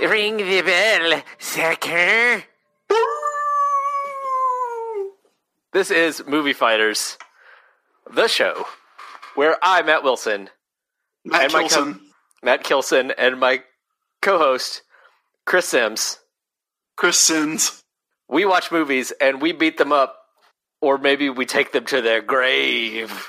Ring the bell, sucker. This is Movie Fighters, the show where I, Matt Wilson, Matt Kilson, and my co-host, Chris Sims. Chris Sims. We watch movies and we beat them up, or maybe we take them to their grave.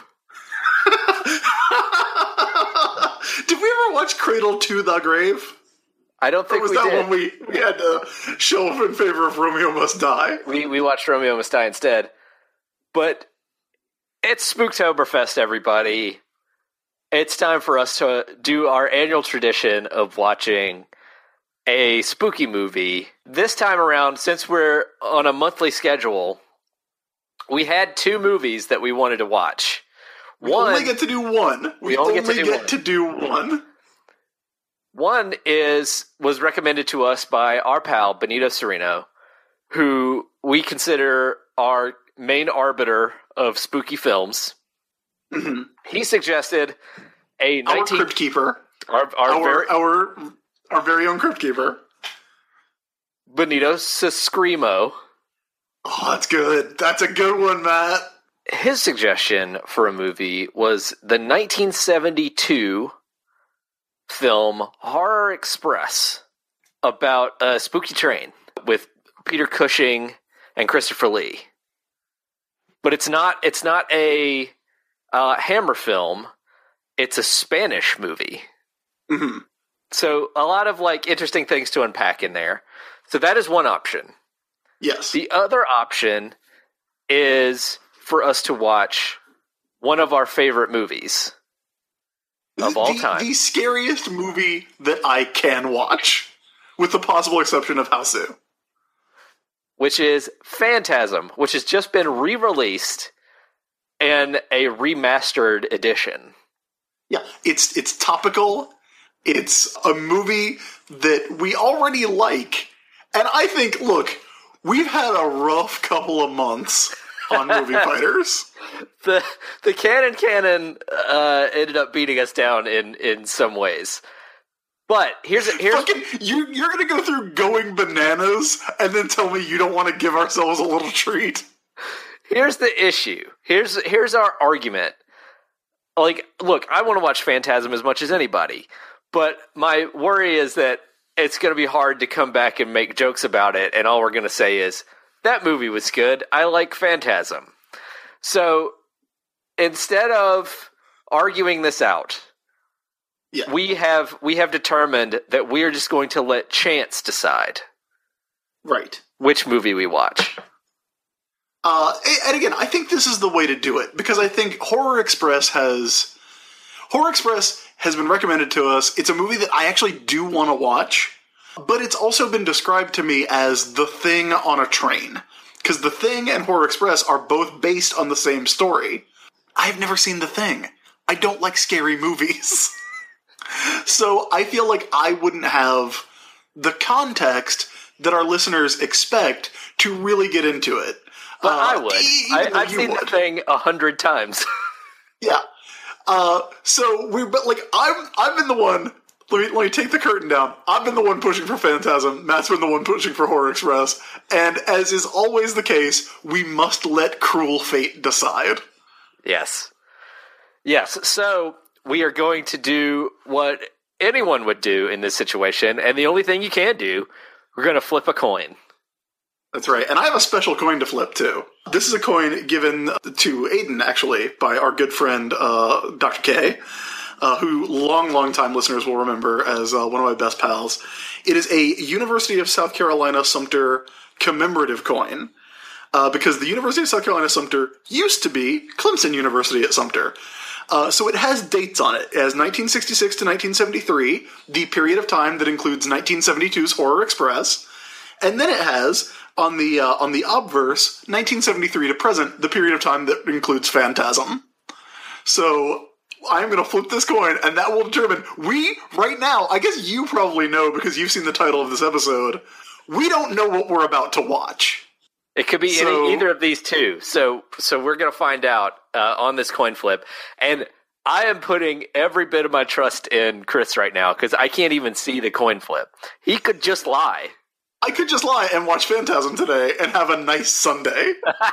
Did we ever watch Cradle to the Grave? I don't think or was we that did. One we had to show up in favor of Romeo Must Die? We watched Romeo Must Die instead. But it's Spooktoberfest, everybody. It's time for us to do our annual tradition of watching a spooky movie. This time around, since we're on a monthly schedule, we had two movies that we wanted to watch. We only get to do one. We only get to do one. One was recommended to us by our pal, Benito Cereno, who we consider our main arbiter of spooky films. Mm-hmm. He suggested our crypt keeper. Our very own crypt keeper. Benito Screamo. Oh, that's good. That's a good one, Matt. His suggestion for a movie was the 1972 film Horror Express, about a spooky train with Peter Cushing and Christopher Lee. But it's not a Hammer film. It's a Spanish movie. Mm-hmm. So a lot of interesting things to unpack in there. So that is one option. Yes. The other option is for us to watch one of our favorite movies of all time. The scariest movie that I can watch, with the possible exception of Hausu. Which is Phantasm, which has just been re-released in a remastered edition. Yeah, it's topical. It's a movie that we already like. And I think, look, we've had a rough couple of months on Movie Fighters. The canon ended up beating us down in some ways. But here's fucking, you're gonna go through Going Bananas and then tell me you don't want to give ourselves a little treat. Here's the issue. Here's our argument. Look, I want to watch Phantasm as much as anybody, but my worry is that it's going to be hard to come back and make jokes about it, and all we're going to say is, that movie was good, I like Phantasm. So, instead of arguing this out, yeah, we have determined that we are just going to let chance decide. Right. Which movie we watch. And again, I think this is the way to do it, because I think Horror Express has been recommended to us. It's a movie that I actually do want to watch, but it's also been described to me as The Thing on a train, because The Thing and Horror Express are both based on the same story. I've never seen The Thing. I don't like scary movies. So I feel like I wouldn't have the context that our listeners expect to really get into it. But I would. I've seen The Thing 100 times. Yeah. So I've been the one. Let me take the curtain down. I've been the one pushing for Phantasm. Matt's been the one pushing for Horror Express. And as is always the case, we must let cruel fate decide. Yes. So we are going to do what anyone would do in this situation, and the only thing you can do, we're going to flip a coin. That's right. And I have a special coin to flip, too. This is a coin given to Aiden, actually, by our good friend, Dr. K, who long time listeners will remember as one of my best pals. It is a University of South Carolina Sumter commemorative coin, because the University of South Carolina Sumter used to be Clemson University at Sumter. So it has dates on it. It has 1966 to 1973, the period of time that includes 1972's Horror Express, and then it has on the obverse 1973 to present, the period of time that includes Phantasm. So I'm going to flip this coin, and that will determine. Right now, I guess you probably know because you've seen the title of this episode. We don't know what we're about to watch. It could be either of these two. So we're going to find out on this coin flip. And I am putting every bit of my trust in Chris right now because I can't even see the coin flip. He could just lie. I could just lie and watch Phantasm today and have a nice Sunday.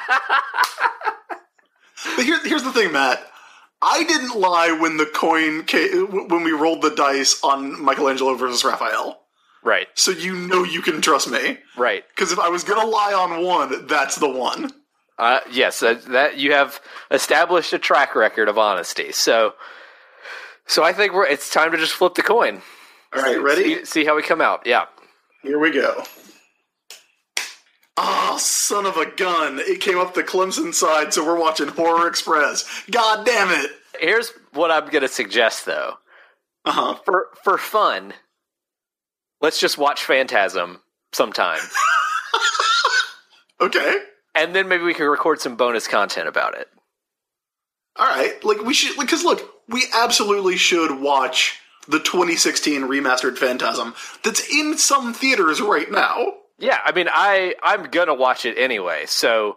But here's the thing, Matt. I didn't lie when when we rolled the dice on Michelangelo versus Raphael. Right. So you can trust me. Right. Because if I was going to lie on one, that's the one. Yes, that you have established a track record of honesty. So I think it's time to just flip the coin. All right, ready? See how we come out. Yeah. Here we go. Oh, son of a gun. It came up the Clemson side, so we're watching Horror Express. God damn it. Here's what I'm going to suggest, though. Uh-huh. For fun, let's just watch Phantasm sometime. Okay. And then maybe we can record some bonus content about it. All right. Like, we should, because look, we absolutely should watch the 2016 remastered Phantasm that's in some theaters right now. Yeah, I mean, I'm gonna watch it anyway. So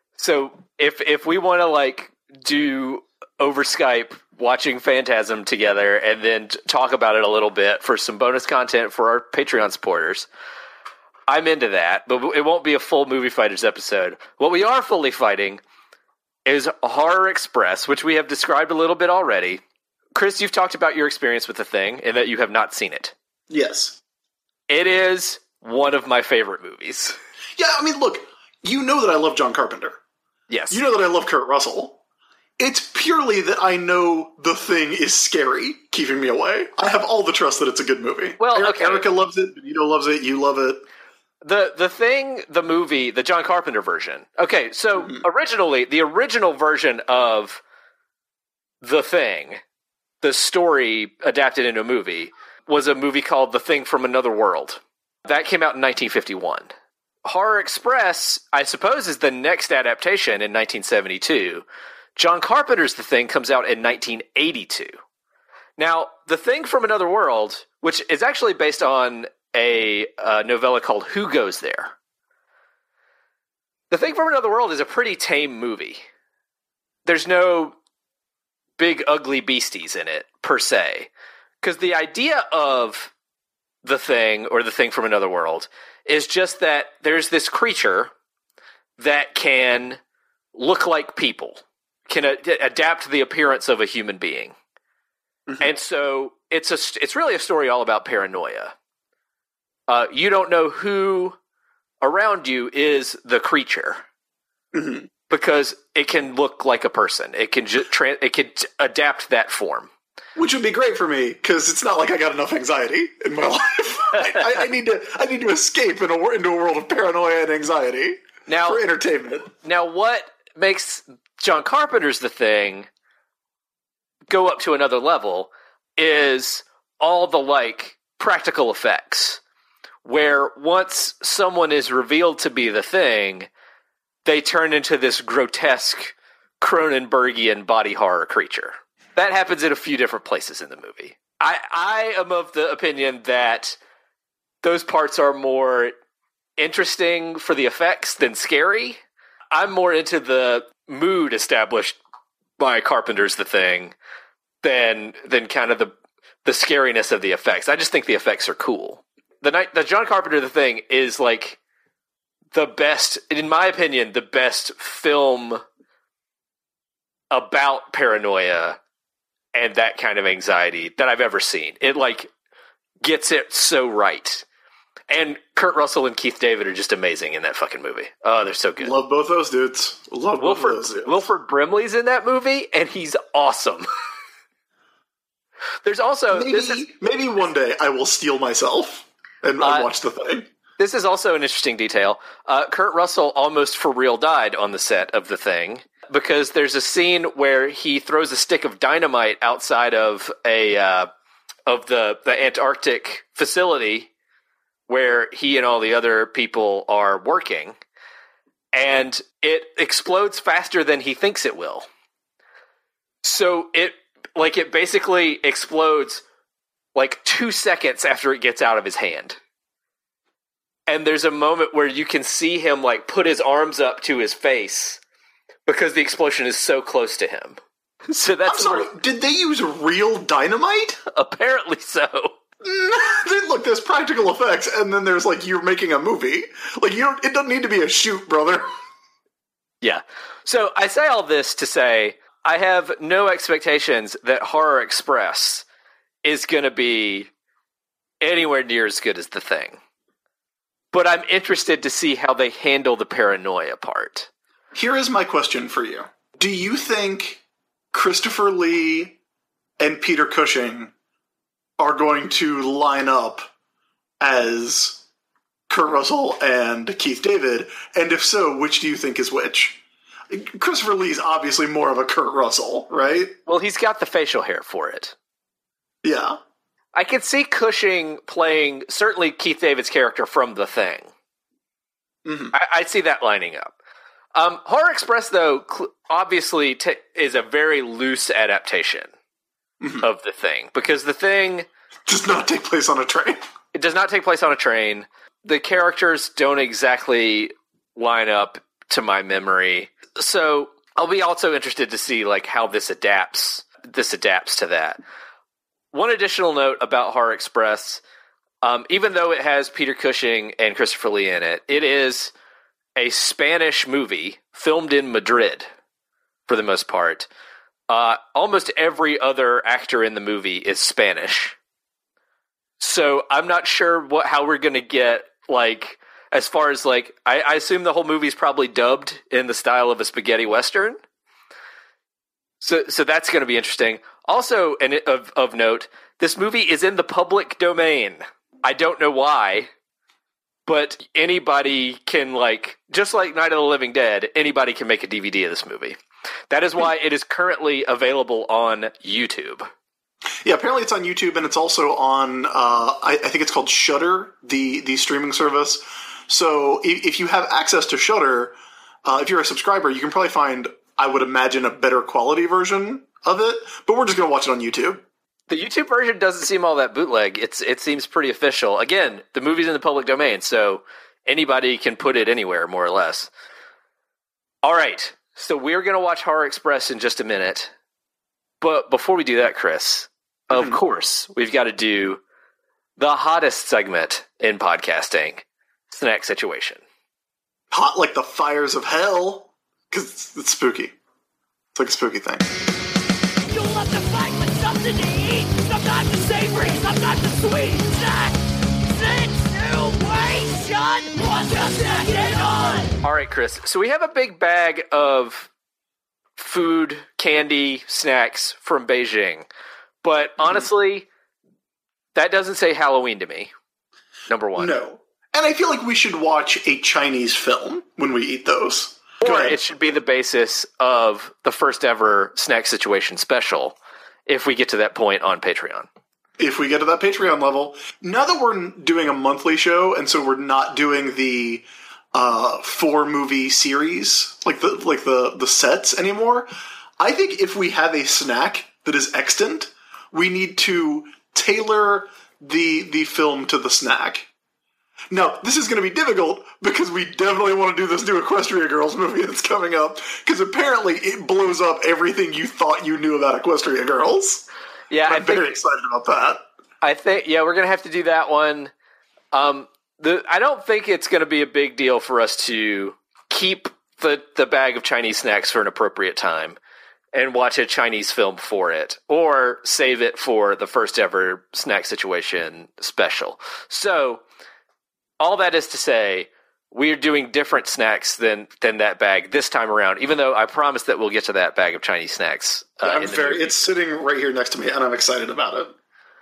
if we want to like do over Skype watching Phantasm together and then talk about it a little bit for some bonus content for our Patreon supporters, I'm into that. But it won't be a full Movie Fighters episode. What we are fully fighting is Horror Express, which we have described a little bit already. Chris, you've talked about your experience with The Thing and that you have not seen it. Yes. It is one of my favorite movies. Yeah, I mean, look, you know that I love John Carpenter. Yes. You know that I love Kurt Russell. It's purely that I know The Thing is scary, keeping me away. I have all the trust that it's a good movie. Well, okay. Erica loves it, Benito loves it, you love it. The Thing, the movie, the John Carpenter version. Okay, so originally, the original version of The Thing, the story adapted into a movie, was a movie called The Thing from Another World. That came out in 1951. Horror Express, I suppose, is the next adaptation in 1972. John Carpenter's The Thing comes out in 1982. Now, The Thing from Another World, which is actually based on a novella called Who Goes There? The Thing from Another World is a pretty tame movie. There's no big ugly beasties in it, per se. Because the idea of The Thing, or The Thing from Another World, is just that there's this creature that can look like people, can adapt the appearance of a human being. Mm-hmm. And so it's really a story all about paranoia. You don't know who around you is the creature. Mm-hmm. Because it can look like a person. It can it can adapt that form. Which would be great for me, because it's not like I got enough anxiety in my life. I need to escape into a world of paranoia and anxiety for entertainment. Now, what makes John Carpenter's The Thing go up to another level is all the, like, practical effects, where once someone is revealed to be the Thing, they turn into this grotesque Cronenbergian body horror creature. That happens in a few different places in the movie. I am of the opinion that those parts are more interesting for the effects than scary. I'm more into the mood established by Carpenter's The Thing than kind of the scariness of the effects. I just think the effects are cool. The John Carpenter The Thing is like the best, in my opinion, the best film about paranoia and that kind of anxiety that I've ever seen. It, like, gets it so right. And Kurt Russell and Keith David are just amazing in that fucking movie. Oh, they're so good. Love both those dudes. Love both those dudes. Wilford Brimley's in that movie, and he's awesome. There's also... Maybe one day I will steal myself and watch The Thing. This is also an interesting detail. Kurt Russell almost for real died on the set of The Thing, because there's a scene where he throws a stick of dynamite outside of the Antarctic facility where he and all the other people are working, and it explodes faster than he thinks it will. So it basically explodes like 2 seconds after it gets out of his hand. And there's a moment where you can see him like put his arms up to his face because the explosion is so close to him. So that's I'm sorry, did they use real dynamite? apparently so. Look, there's practical effects, and then there's, like, you're making a movie. Like, it doesn't need to be a shoot, brother. Yeah. So I say all this to say I have no expectations that Horror Express is going to be anywhere near as good as The Thing. But I'm interested to see how they handle the paranoia part. Here is my question for you. Do you think Christopher Lee and Peter Cushing are going to line up as Kurt Russell and Keith David? And if so, which do you think is which? Christopher Lee's obviously more of a Kurt Russell, right? Well, he's got the facial hair for it. Yeah. I could see Cushing playing, certainly Keith David's character from The Thing. Mm-hmm. I'd see that lining up. Horror Express, though, obviously is a very loose adaptation of The Thing. Because The Thing does not take place on a train. It does not take place on a train. The characters don't exactly line up to my memory. So I'll be also interested to see like how this adapts to that. One additional note about Horror Express, even though it has Peter Cushing and Christopher Lee in it, it is a Spanish movie filmed in Madrid for the most part. Almost every other actor in the movie is Spanish. So I'm not sure how we're going to get, like, as far as, like, I assume the whole movie's probably dubbed in the style of a spaghetti western. So that's going to be interesting. Also, and of note, this movie is in the public domain. I don't know why, but anybody can, like, just like Night of the Living Dead, anybody can make a DVD of this movie. That is why it is currently available on YouTube. Yeah, apparently it's on YouTube, and it's also on, I think it's called Shudder, the streaming service. So if you have access to Shudder, if you're a subscriber, you can probably find, I would imagine, a better quality version of it, but we're just going to watch it on YouTube. The YouTube version doesn't seem all that bootleg. It seems pretty official. Again, the movie's in the public domain, so anybody can put it anywhere, more or less. All right, so we're going to watch Horror Express in just a minute. But before we do that, Chris, of course, we've got to do the hottest segment in podcasting, Snack Situation. Hot like the fires of hell, because it's spooky. It's like a spooky thing. You'll have to fight with something to eat. Sometimes it's savory, sometimes it's sweet. Snack situation. What's your snacking on? All right, Chris. So we have a big bag of food, candy, snacks from Beijing. But honestly, that doesn't say Halloween to me. Number one. No. And I feel like we should watch a Chinese film when we eat those. Or it should be the basis of the first ever Snack Situation special if we get to that point on Patreon. If we get to that Patreon level. Now that we're doing a monthly show, and so we're not doing the 4-movie series, like the sets anymore, I think if we have a snack that is extant, we need to tailor the film to the snack. Now, this is going to be difficult because we definitely want to do this new Equestria Girls movie that's coming up, because apparently it blows up everything you thought you knew about Equestria Girls. Yeah, I'm very excited about that. I think, yeah, we're going to have to do that one. I don't think it's going to be a big deal for us to keep the bag of Chinese snacks for an appropriate time and watch a Chinese film for it, or save it for the first ever Snack Situation special. So, all that is to say, we're doing different snacks than that bag this time around, even though I promise that we'll get to that bag of Chinese snacks. It's sitting right here next to me, and I'm excited about it.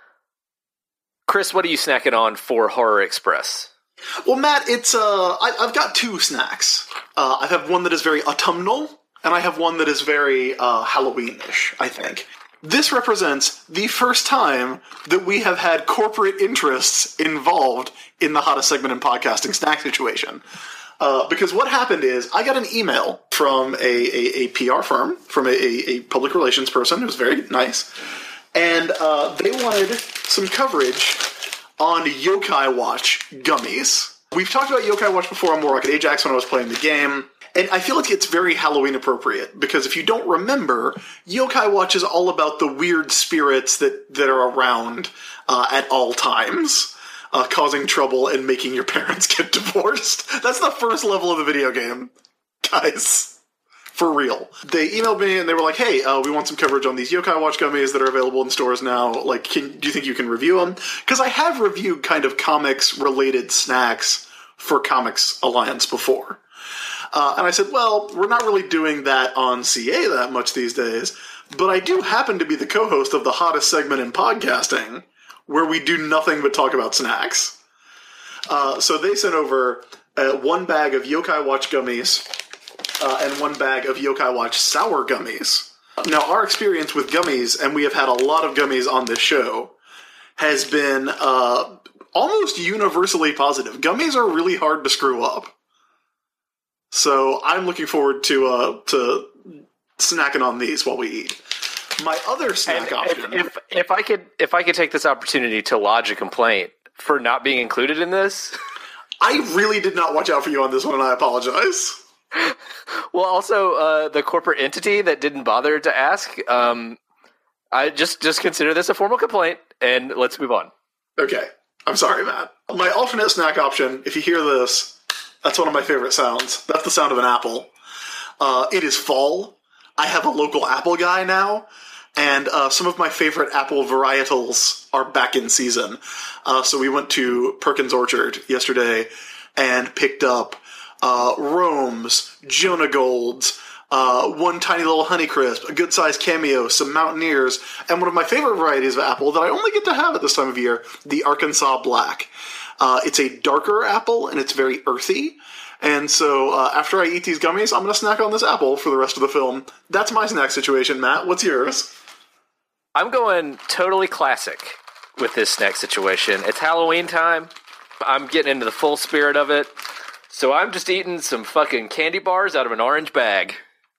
Chris, what are you snacking on for Horror Express? Well, Matt, it's I've got 2 snacks. I have one that is very autumnal, and I have one that is very Halloween-ish, I think. This represents the first time that we have had corporate interests involved in the hottest segment in podcasting, Snack Situation. Because what happened is, I got an email from a PR firm, from a public relations person who was very nice, and they wanted some coverage on Yokai Watch gummies. We've talked about Yokai Watch before on More Rocket Ajax when I was playing the game, And I feel like it's very Halloween appropriate, because if you don't remember, Yokai Watch is all about the weird spirits that are around at all times, causing trouble and making your parents get divorced. That's the first level of the video game, guys. For real. They emailed me and they were like, hey, we want some coverage on these Yokai Watch gummies that are available in stores now. Like, do you think you can review them? Because I have reviewed kind of comics-related snacks for Comics Alliance before. And I said, well, we're not really doing that on CA that much these days, but I do happen to be the co-host of the hottest segment in podcasting, where we do nothing but talk about snacks. So they sent over one bag of Yokai Watch gummies, and one bag of Yokai Watch sour gummies. Now, our experience with gummies, and we have had a lot of gummies on this show, has been almost universally positive. Gummies are really hard to screw up. So I'm looking forward to snacking on these while we eat. My other snack option... If I could take this opportunity to lodge a complaint for not being included in this... I really did not watch out for you on this one, and I apologize. Well, also, the corporate entity that didn't bother to ask, I just consider this a formal complaint, and let's move on. Okay. I'm sorry, Matt. My alternate snack option, if you hear this, that's one of my favorite sounds. That's the sound of an apple. It is fall. I have a local apple guy now, and some of my favorite apple varietals are back in season. So we went to Perkins Orchard yesterday and picked up Rome's, Jonah Gold's, one tiny little Honeycrisp, a good-sized Cameo, some Mountaineers, and one of my favorite varieties of apple that I only get to have at this time of year, the Arkansas Black. It's a darker apple, and it's very earthy, and so after I eat these gummies, I'm going to snack on this apple for the rest of the film. That's my snack situation. Matt, what's yours? I'm going totally classic with this snack situation. It's Halloween time. I'm getting into the full spirit of it. So I'm just eating some fucking candy bars out of an orange bag.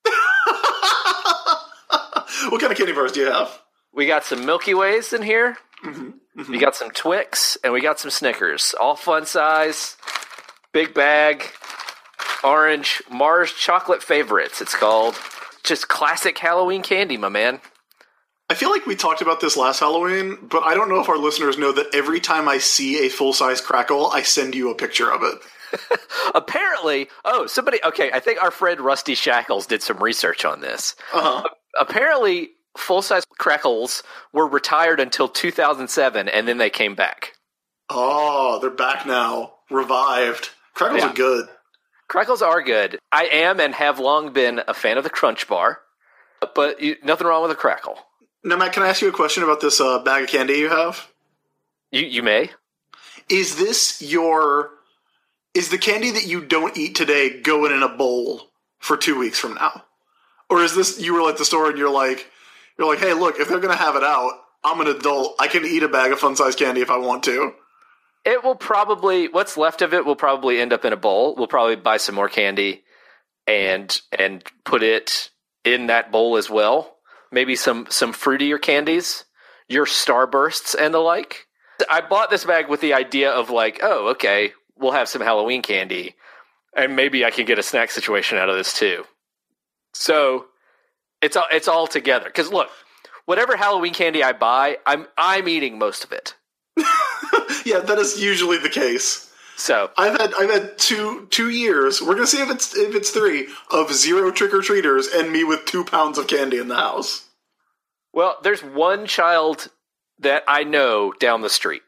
What kind of candy bars do you have? We got some Milky Ways in here. We got some Twix, and we got some Snickers. All fun size, big bag, orange, Mars Chocolate Favorites, it's called. Just classic Halloween candy, my man. I feel like we talked about this last Halloween, but I don't know if our listeners know that every time I see a full-size crackle, I send you a picture of it. Apparently, I think our friend Rusty Shackles did some research on this. Apparently, full-size crackles were retired until 2007, and then they came back. Oh, they're back now. Revived. Crackles are good. Crackles are good. I am and have long been a fan of the Crunch Bar, but nothing wrong with a crackle. Now, Matt, can I ask you a question about this bag of candy you have? You may. Is the candy that you don't eat today going in a bowl for 2 weeks from now? Or is this, you were at the store and you're like, hey, look, if they're going to have it out, I'm an adult. I can eat a bag of fun-size candy if I want to. It will probably, what's left of it will probably end up in a bowl. We'll probably buy some more candy and put it in that bowl as well. Maybe some fruitier candies, your Starbursts and the like. I bought this bag with the idea of like, oh, okay, we'll have some Halloween candy, and maybe I can get a snack situation out of this too. So it's all together. Because look, whatever Halloween candy I buy, I'm eating most of it. Yeah, that is usually the case. So I've had two years. We're gonna see if it's 3 of 0 trick-or-treaters and me with 2 pounds of candy in the house. Well, there's one child that I know down the street.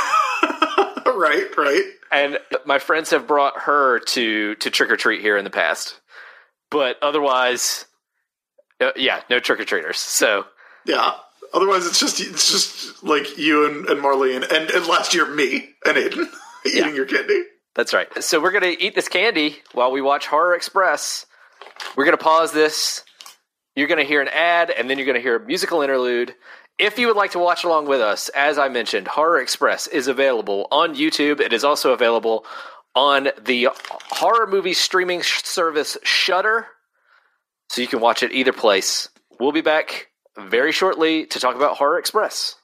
Right. And my friends have brought her to trick-or-treat here in the past. But otherwise, no trick-or-treaters. So yeah. Otherwise, it's just like you and Marlene and last year me and Aiden eating your candy. That's right. So we're going to eat this candy while we watch Horror Express. We're going to pause this. You're going to hear an ad, and then you're going to hear a musical interlude. If you would like to watch along with us, as I mentioned, Horror Express is available on YouTube. It is also available on the horror movie streaming service Shudder, so you can watch it either place. We'll be back very shortly to talk about Horror Express.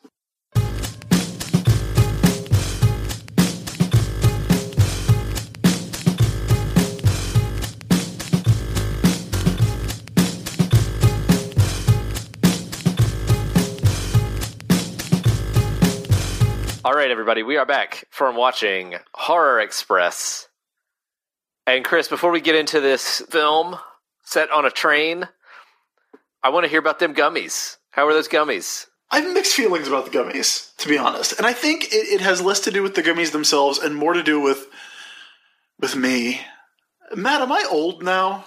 All right, everybody, we are back from watching Horror Express. And Chris, before we get into this film set on a train, I want to hear about them gummies. How are those gummies? I have mixed feelings about the gummies, to be honest. And I think it has less to do with the gummies themselves and more to do with me. Matt, am I old now?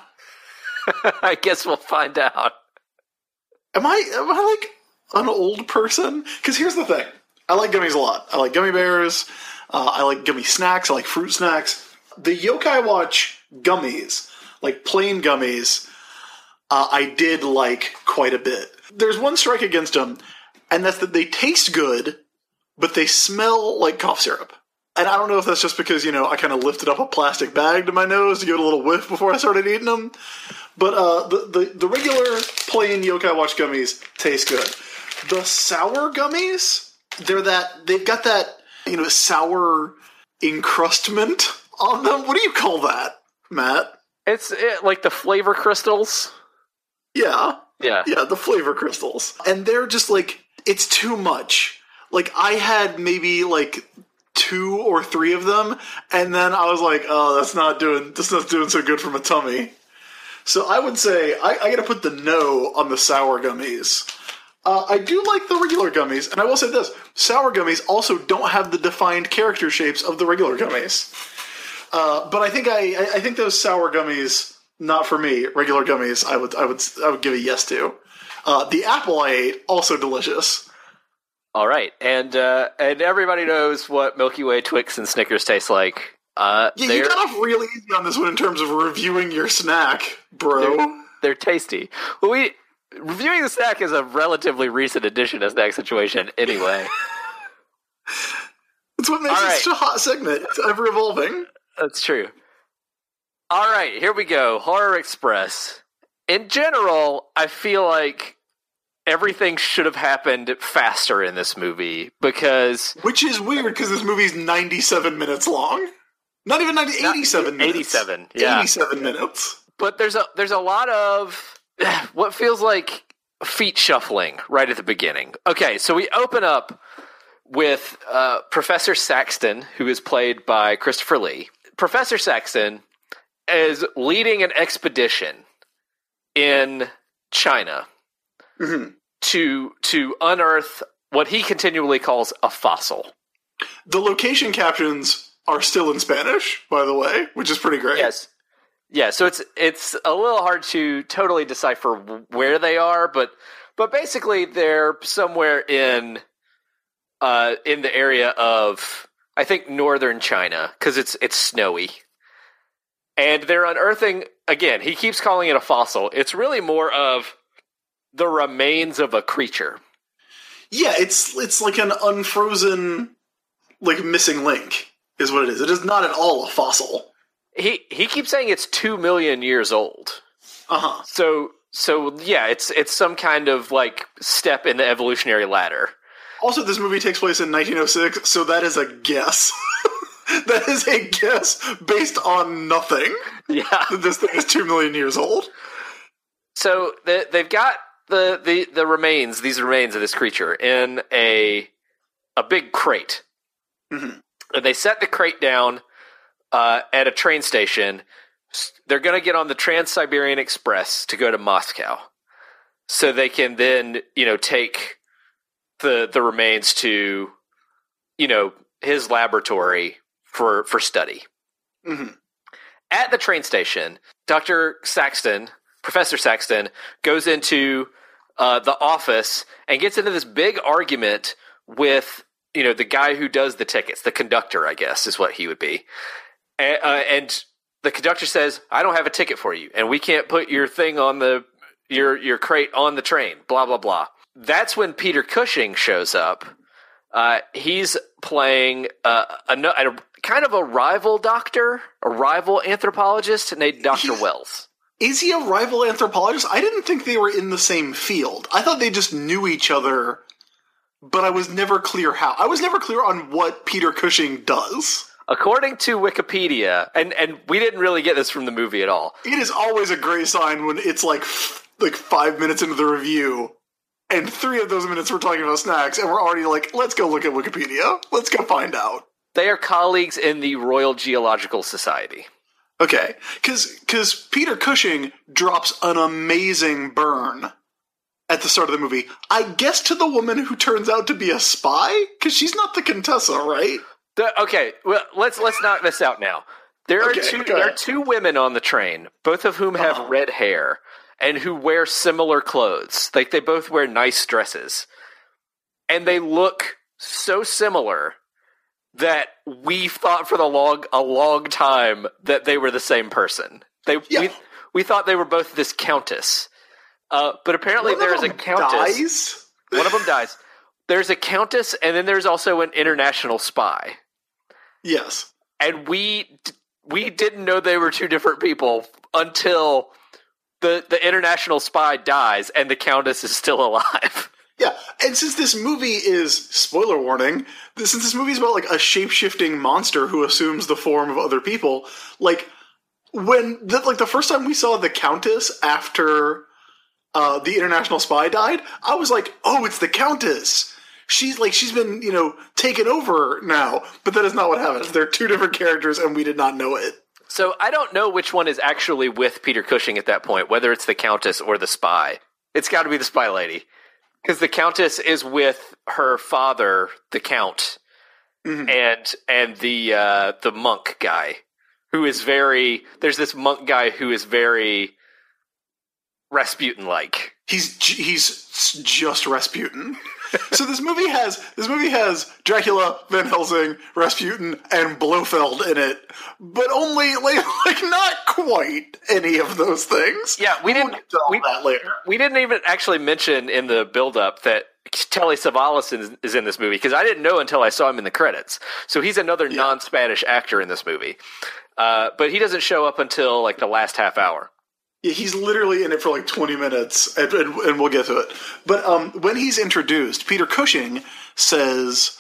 I guess we'll find out. Am I like an old person? Because here's the thing. I like gummies a lot. I like gummy bears. I like gummy snacks. I like fruit snacks. The Yokai Watch gummies, like plain gummies, I did like quite a bit. There's one strike against them, and that's that they taste good, but they smell like cough syrup. And I don't know if that's just because, I kind of lifted up a plastic bag to my nose to give it a little whiff before I started eating them. But the regular plain Yokai Watch gummies taste good. The sour gummies, they've got that, sour encrustment on them. What do you call that, Matt? It's like the flavor crystals. Yeah. Yeah. Yeah, the flavor crystals. And they're just like, it's too much. Like, I had maybe like 2 or 3 of them, and then I was like, oh, that's not doing so good for my tummy. So I would say, I gotta put the no on the sour gummies. I do like the regular gummies, and I will say this, sour gummies also don't have the defined character shapes of the regular gummies. But I think those sour gummies, not for me. Regular gummies, I would give a yes to. The apple I ate, also delicious. All right, and everybody knows what Milky Way, Twix, and Snickers taste like. You got off really easy on this one in terms of reviewing your snack, bro. They're tasty. Well, reviewing the snack is a relatively recent addition to Snack Situation anyway. That's what makes it such a hot segment. It's ever evolving. That's true. All right, here we go. Horror Express. In general, I feel like everything should have happened faster in this movie because... Which is weird because this movie's 97 minutes long. Not even 87 minutes. 87, yeah. 87 minutes. But there's a lot of what feels like feet shuffling right at the beginning. Okay, so we open up with Professor Saxton, who is played by Christopher Lee. Professor Saxton is leading an expedition in China to unearth what he continually calls a fossil. The location captions are still in Spanish, by the way, which is pretty great. Yes. Yeah, so it's a little hard to totally decipher where they are, but basically they're somewhere in the area of, I think, northern China, because it's snowy. And they're unearthing, again, he keeps calling it a fossil. It's really more of the remains of a creature. Yeah, it's like an unfrozen, like, missing link, is what it is. It is not at all a fossil. He keeps saying it's 2 million years old. Uh-huh. So yeah, it's some kind of, like, step in the evolutionary ladder. Also, this movie takes place in 1906, so that is a guess. That is a guess based on nothing. Yeah. This thing is 2 million years old. So they've got the remains, these remains of this creature in a big crate. Mm-hmm. And they set the crate down at a train station. They're going to get on the Trans-Siberian Express to go to Moscow. So they can then, take the remains to, his laboratory for study. Mm-hmm. At the train station, Professor Saxton, goes into the office and gets into this big argument with, the guy who does the tickets, the conductor, I guess, is what he would be. And the conductor says, I don't have a ticket for you, and we can't put your thing on your crate on the train, blah, blah, blah. That's when Peter Cushing shows up. He's playing a kind of a rival doctor, a rival anthropologist named Dr. Wells. Is he a rival anthropologist? I didn't think they were in the same field. I thought they just knew each other, but I was never clear how. I was never clear on what Peter Cushing does. According to Wikipedia, and we didn't really get this from the movie at all. It is always a great sign when it's like 5 minutes into the review and 3 of those minutes we're talking about snacks, and we're already like, let's go look at Wikipedia. Let's go find out. They are colleagues in the Royal Geological Society. Okay, because Peter Cushing drops an amazing burn at the start of the movie. I guess to the woman who turns out to be a spy, because she's not the Contessa, right? Okay, well, let's knock this out now. There are two women on the train, both of whom have red hair, and who wear similar clothes. Like, they both wear nice dresses. And they look so similar that we thought for a long time that they were the same person. We thought they were both this countess. But apparently there is a countess. Dies? One of them dies. There's a countess, and then there's also an international spy. Yes. And we didn't know they were two different people until the international spy dies and the countess is still alive. Yeah, and since this movie is, spoiler warning, since this movie is about like a shape-shifting monster who assumes the form of other people, like when the first time we saw the countess after the international spy died, I was like, oh, it's the countess. She's been, taken over now. But that is not what happens. They're two different characters, and we did not know it. So I don't know which one is actually with Peter Cushing at that point, whether it's the countess or the spy. It's got to be the spy lady. Because the countess is with her father, the count, and the monk guy, who is very... There's this monk guy who is very Rasputin-like. He's just Rasputin. So this movie has Dracula, Van Helsing, Rasputin, and Blofeld in it, but only like not quite any of those things. Yeah, we didn't. That later. We didn't even actually mention in the build-up that Telly Savalas is in this movie, because I didn't know until I saw him in the credits. So he's another non-Spanish actor in this movie, but he doesn't show up until like the last half hour. Yeah, he's literally in it for like 20 minutes, and we'll get to it. But when he's introduced, Peter Cushing says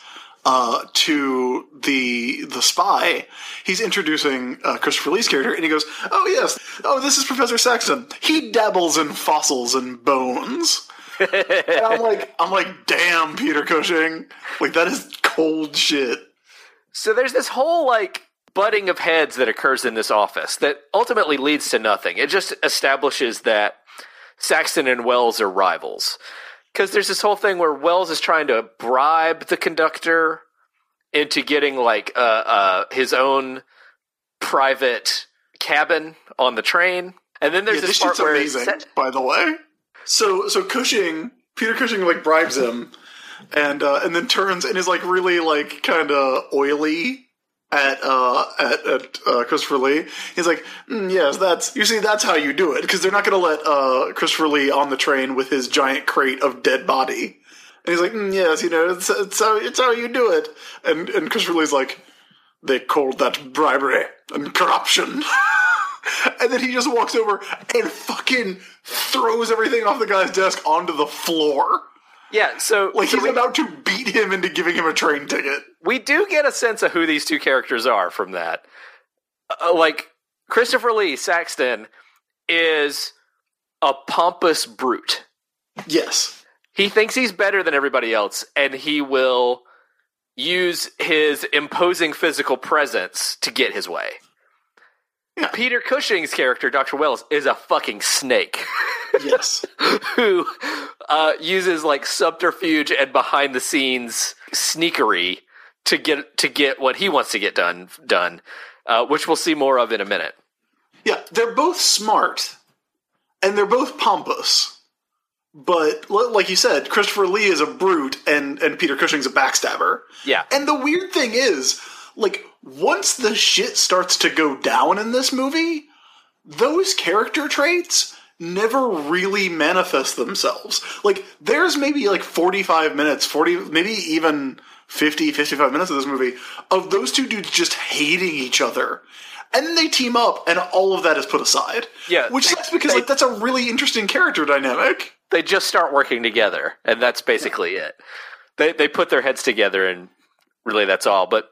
to the spy, he's introducing Christopher Lee's character, and he goes, "Oh yes, this is Professor Saxton. He dabbles in fossils and bones." And I'm like, damn, Peter Cushing, like that is cold shit. So there's this whole like butting of heads that occurs in this office that ultimately leads to nothing. It just establishes that Saxton and Wells are rivals. Because there's this whole thing where Wells is trying to bribe the conductor into getting like his own private cabin on the train. And then there's this part where amazing, by the way. So Peter Cushing like bribes him and then turns and is like really like kind of oily at Christopher Lee. He's like, yes, that's how you do it, because they're not going to let Christopher Lee on the train with his giant crate of dead body. And he's like, yes, it's how you do it. And Christopher Lee's like, they called that bribery and corruption. And then he just walks over and fucking throws everything off the guy's desk onto the floor. Yeah, he's about to beat him into giving him a train ticket. We do get a sense of who these two characters are from that. Like, Christopher Lee, Saxton, is a pompous brute. Yes. He thinks he's better than everybody else, and he will use his imposing physical presence to get his way. Yeah. Peter Cushing's character, Dr. Wells, is a fucking snake. Yes. Who uses like subterfuge and behind the scenes sneakery to get what he wants to get done, which we'll see more of in a minute. Yeah, they're both smart and they're both pompous. But like you said, Christopher Lee is a brute and Peter Cushing's a backstabber. Yeah. And the weird thing is, like, once the shit starts to go down in this movie, those character traits never really manifest themselves. Like, there's maybe like 45 minutes, maybe even 50, 55 minutes of this movie of those two dudes just hating each other. And then they team up and all of that is put aside. Yeah. Which sucks because like that's a really interesting character dynamic. They just start working together, and that's basically it. They put their heads together, and really that's all. But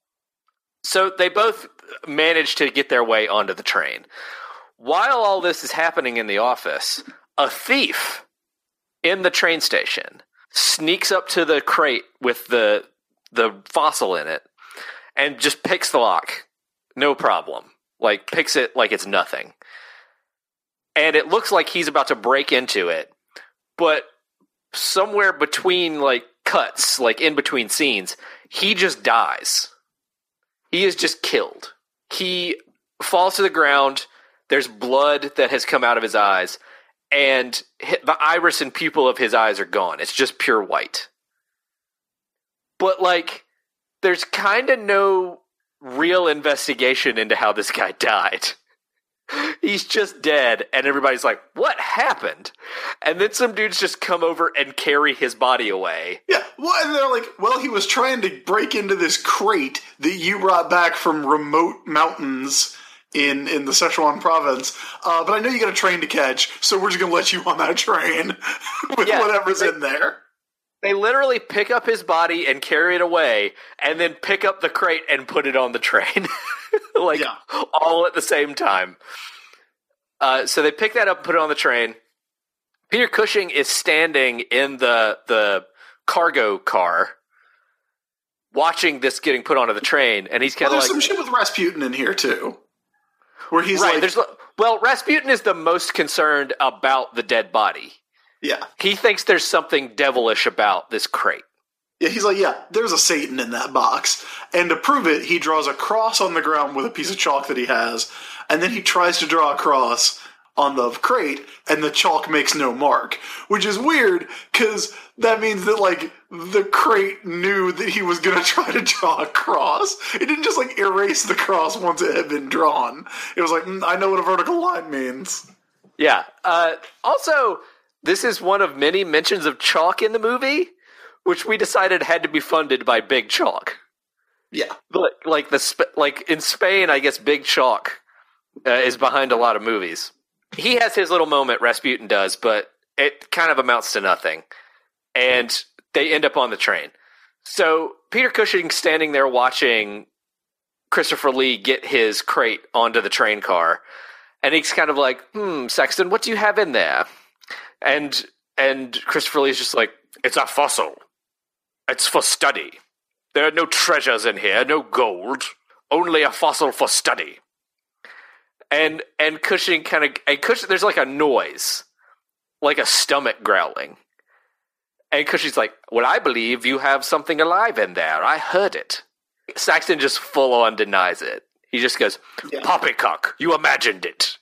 so they both manage to get their way onto the train. While all this is happening in the office, a thief in the train station, sneaks up to the crate with the fossil in it, and just picks the lock. No problem. Like, picks it like it's nothing. And it looks like he's about to break into it, but somewhere between, like, cuts, like, in between scenes, he just dies. He is just killed. He falls to the ground, there's blood that has come out of his eyes, and the iris and pupil of his eyes are gone. It's just pure white. But, like, there's kind of no real investigation into how this guy died. He's just dead, and everybody's like, what happened? And then some dudes just come over and carry his body away. Yeah, well, and they're like, well, he was trying to break into this crate that you brought back from remote mountains in the Sichuan province, but I know you got a train to catch, so we're just going to let you on that train with whatever's in there. They literally pick up his body and carry it away, and then pick up the crate and put it on the train. All at the same time. So they pick that up, put it on the train. Peter Cushing is standing in the cargo car, watching this getting put onto the train, and he's kind of there's some shit with Rasputin in here, too. Where he's Rasputin is the most concerned about the dead body. Yeah. He thinks there's something devilish about this crate. Yeah, he's like, yeah, there's a Satan in that box. And to prove it, he draws a cross on the ground with a piece of chalk that he has, and then he tries to draw a cross on the crate, and the chalk makes no mark. Which is weird, because that means that, like, the crate knew that he was going to try to draw a cross. It didn't just, like, erase the cross once it had been drawn. It was like, I know what a vertical line means. Yeah. Also, this is one of many mentions of chalk in the movie, which we decided had to be funded by Big Chalk. Yeah. Like in Spain, I guess Big Chalk is behind a lot of movies. He has his little moment, Rasputin does, but it kind of amounts to nothing. And they end up on the train. So Peter Cushing's standing there watching Christopher Lee get his crate onto the train car. And he's kind of like, Saxton, what do you have in there? And Christopher Lee's just like, it's a fossil. It's for study. There are no treasures in here, no gold. Only a fossil for study. And Cushing there's like a noise. Like a stomach growling. And Cushing's like, well, I believe you have something alive in there. I heard it. Saxton just full on denies it. He just goes, Poppycock, you imagined it.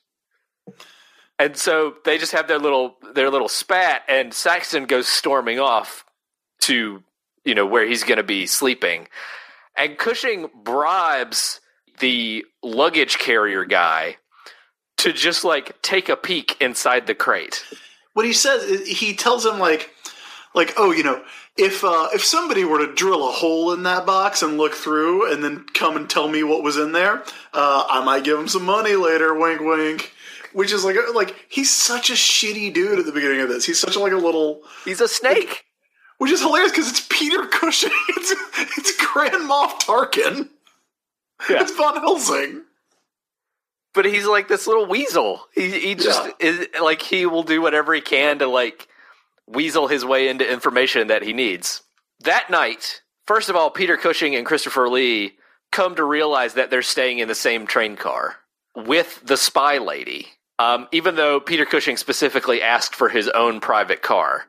And so they just have their little spat, and Saxton goes storming off to, where he's going to be sleeping. And Cushing bribes the luggage carrier guy to just, like, take a peek inside the crate. What he says, he tells him, like, oh, if somebody were to drill a hole in that box and look through and then come and tell me what was in there, I might give him some money later, wink, wink. Which is like he's such a shitty dude at the beginning of this. He's such a little... He's a snake. Which is hilarious because it's Peter Cushing. It's Grand Moff Tarkin. Yeah. It's Von Helsing. But he's like this little weasel. He just is like, he will do whatever he can to, like, weasel his way into information that he needs. That night, first of all, Peter Cushing and Christopher Lee come to realize that they're staying in the same train car with the spy lady. Even though Peter Cushing specifically asked for his own private car.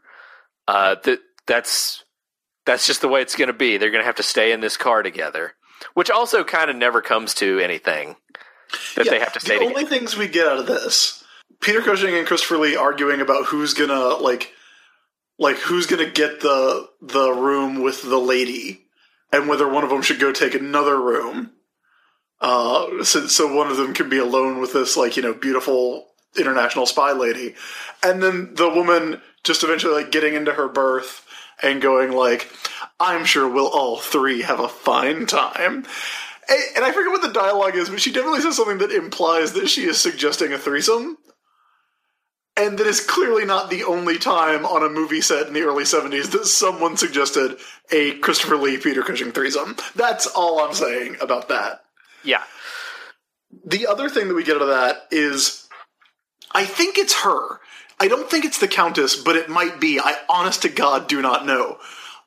That's just the way it's going to be. They're going to have to stay in this car together. Which also kind of never comes to anything that they have to stay together. The only things we get out of this, Peter Cushing and Christopher Lee arguing about who's going to, who's going to get the room with the lady, and whether one of them should go take another room. So one of them can be alone with this, beautiful international spy lady. And then the woman just eventually, getting into her berth and going, I'm sure we'll all three have a fine time. And I forget what the dialogue is, but she definitely says something that implies that she is suggesting a threesome. And that is clearly not the only time on a movie set in the early 70s that someone suggested a Christopher Lee, Peter Cushing threesome. That's all I'm saying about that. Yeah. The other thing that we get out of that is, I think it's her. I don't think it's the Countess, but it might be. I honest to God do not know.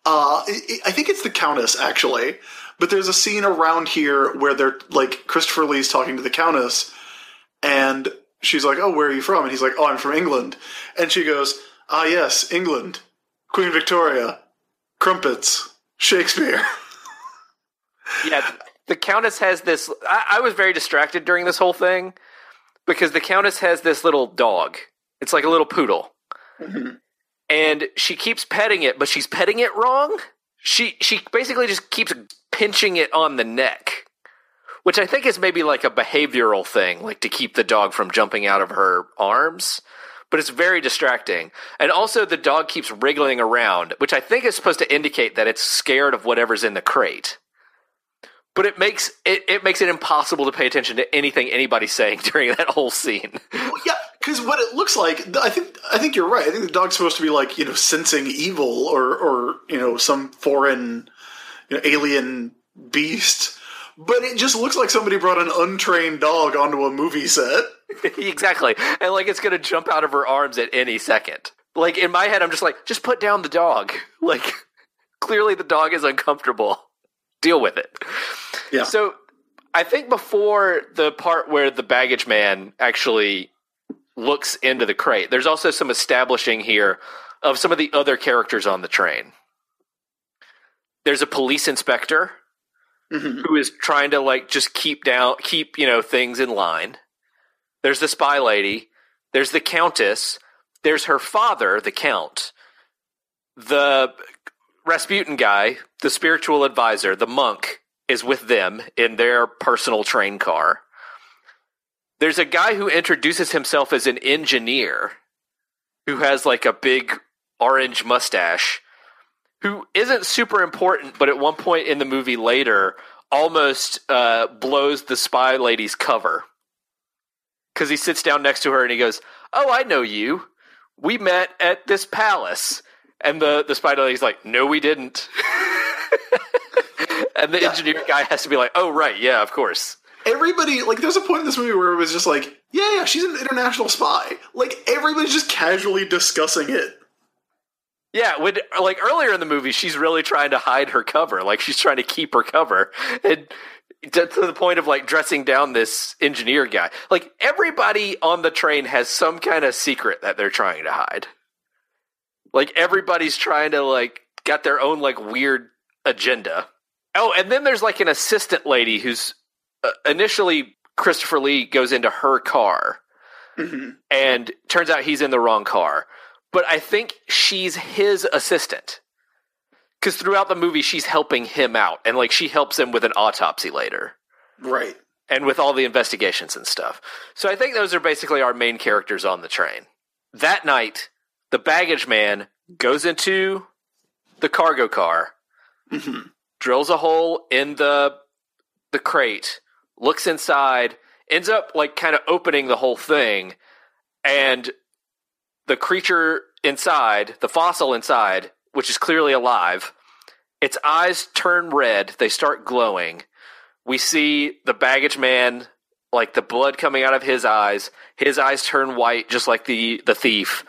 I think it's the Countess, actually. But there's a scene around here where they're, like, Christopher Lee's talking to the Countess, and she's like, oh, where are you from? And he's like, oh, I'm from England. And she goes, ah, yes, England. Queen Victoria. Crumpets. Shakespeare. Yeah, the Countess has this... I was very distracted during this whole thing, because the Countess has this little dog. It's like a little poodle. Mm-hmm. And she keeps petting it, but she's petting it wrong. She basically just keeps pinching it on the neck, which I think is maybe like a behavioral thing, like to keep the dog from jumping out of her arms. But it's very distracting. And also the dog keeps wriggling around, which I think is supposed to indicate that it's scared of whatever's in the crate. But it makes it impossible to pay attention to anything anybody's saying during that whole scene. Well, yeah, because what it looks like, I think you're right. I think the dog's supposed to be like, sensing evil or some foreign, alien beast. But it just looks like somebody brought an untrained dog onto a movie set. Exactly. And like it's going to jump out of her arms at any second. Like in my head, I'm just like, just put down the dog. Like clearly the dog is uncomfortable. Deal with it. Yeah. So I think before the part where the baggage man actually looks into the crate, there's also some establishing here of some of the other characters on the train. There's a police inspector who is trying to like just keep things in line. There's the spy lady. There's the Countess. There's her father, the Count. The Rasputin guy, the spiritual advisor, the monk, is with them in their personal train car. There's a guy who introduces himself as an engineer who has like a big orange mustache who isn't super important, but at one point in the movie later almost blows the spy lady's cover. Because he sits down next to her and he goes, oh, I know you. We met at this palace. And the spy lady's like, no, we didn't. And the engineer guy has to be like, oh, right, yeah, of course. Everybody, like, there's a point in this movie where it was just like, yeah, she's an international spy. Like, everybody's just casually discussing it. Yeah, like, earlier in the movie, she's really trying to hide her cover. Like, she's trying to keep her cover. And to the point of, like, dressing down this engineer guy. Like, everybody on the train has some kind of secret that they're trying to hide. Like, everybody's trying to, like, got their own, like, weird agenda. Oh, and then there's, like, an assistant lady who's initially Christopher Lee goes into her car. Mm-hmm. And turns out he's in the wrong car. But I think she's his assistant. Because throughout the movie, she's helping him out. And, like, she helps him with an autopsy later. Right. And with all the investigations and stuff. So I think those are basically our main characters on the train. That night, the baggage man goes into the cargo car, drills a hole in the crate, looks inside, ends up like kind of opening the whole thing, and the creature inside, the fossil inside, which is clearly alive, its eyes turn red, they start glowing. We see the baggage man, like the blood coming out of his eyes turn white just like the thief.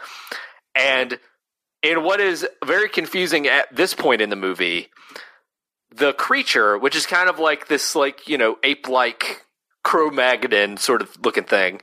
And in what is very confusing at this point in the movie, the creature, which is kind of like this, like, ape-like Cro-Magnon sort of looking thing,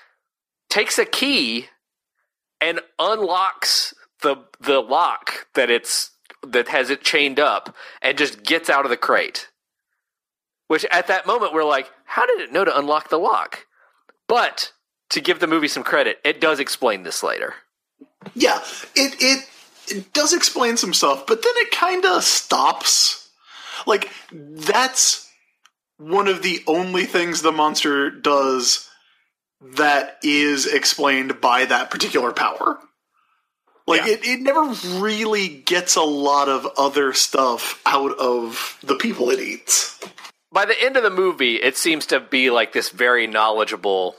takes a key and unlocks the lock that has it chained up and just gets out of the crate. Which at that moment we're like, how did it know to unlock the lock? But to give the movie some credit, it does explain this later. Yeah, it does explain some stuff, but then it kind of stops. Like, that's one of the only things the monster does that is explained by that particular power. Like, it never really gets a lot of other stuff out of the people it eats. By the end of the movie, it seems to be like this very knowledgeable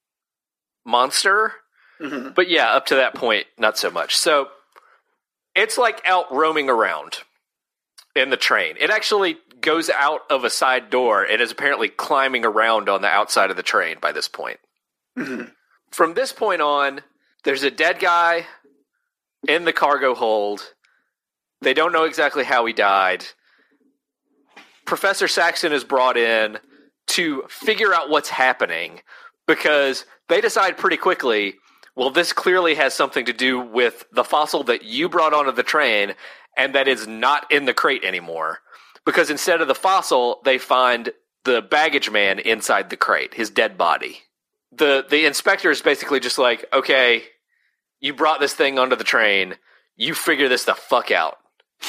monster. Mm-hmm. But yeah, up to that point, not so much. So it's like out roaming around in the train. It actually goes out of a side door and is apparently climbing around on the outside of the train by this point. Mm-hmm. From this point on, There's a dead guy in the cargo hold. They don't know exactly how he died. Professor Saxton is brought in to figure out what's happening because they decide pretty quickly, well, this clearly has something to do with the fossil that you brought onto the train and that is not in the crate anymore. Because instead of the fossil, they find the baggage man inside the crate, his dead body. The inspector is basically just like, okay, you brought this thing onto the train. You figure this the fuck out.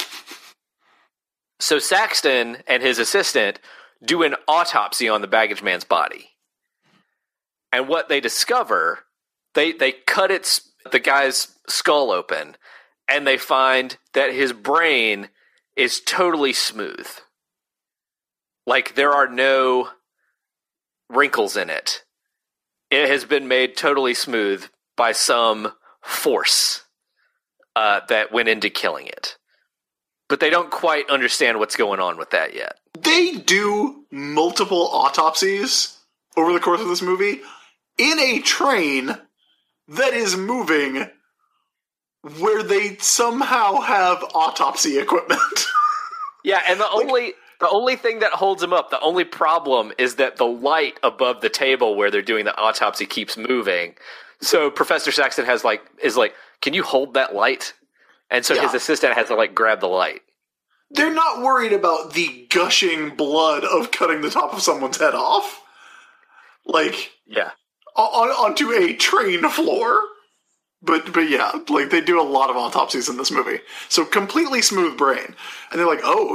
So Saxton and his assistant do an autopsy on the baggage man's body. And what they discover, they cut the guy's skull open, and they find that his brain is totally smooth. Like, there are no wrinkles in it. It has been made totally smooth by some force that went into killing it. But they don't quite understand what's going on with that yet. They do multiple autopsies over the course of this movie in a train that is moving where they somehow have autopsy equipment. Yeah, and the only thing that holds them up, the only problem is that the light above the table where they're doing the autopsy keeps moving. So Professor Saxton is like, can you hold that light? And so his assistant has to grab the light. They're not worried about the gushing blood of cutting the top of someone's head off. Onto a train floor. But yeah, they do a lot of autopsies in this movie. So completely smooth brain. And they're like, oh,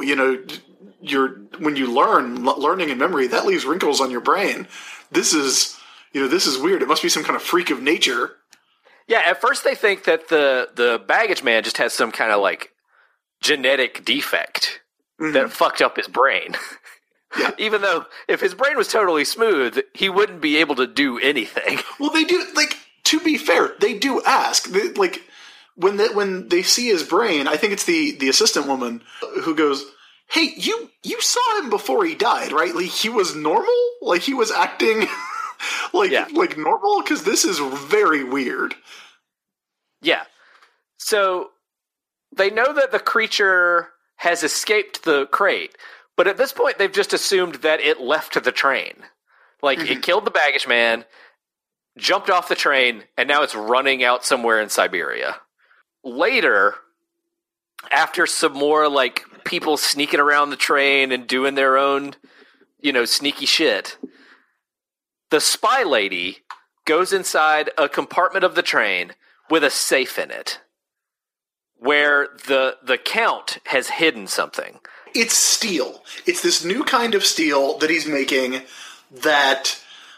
when you learning and memory, that leaves wrinkles on your brain. This is weird. It must be some kind of freak of nature. Yeah, at first they think that the baggage man just has some kind of genetic defect that fucked up his brain. Yeah. Even though if his brain was totally smooth, he wouldn't be able to do anything. Well, they do, to be fair, they do ask. When they see his brain, I think it's the assistant woman who goes, hey, you saw him before he died, right? He was normal? He was acting like normal? Because this is very weird. Yeah. So they know that the creature has escaped the crate, but at this point they've just assumed that it left the train. It killed the baggage man, jumped off the train, and now it's running out somewhere in Siberia. Later, after some more people sneaking around the train and doing their own, sneaky shit, the spy lady goes inside a compartment of the train with a safe in it, where the Count has hidden something. It's steel. It's this new kind of steel that he's making that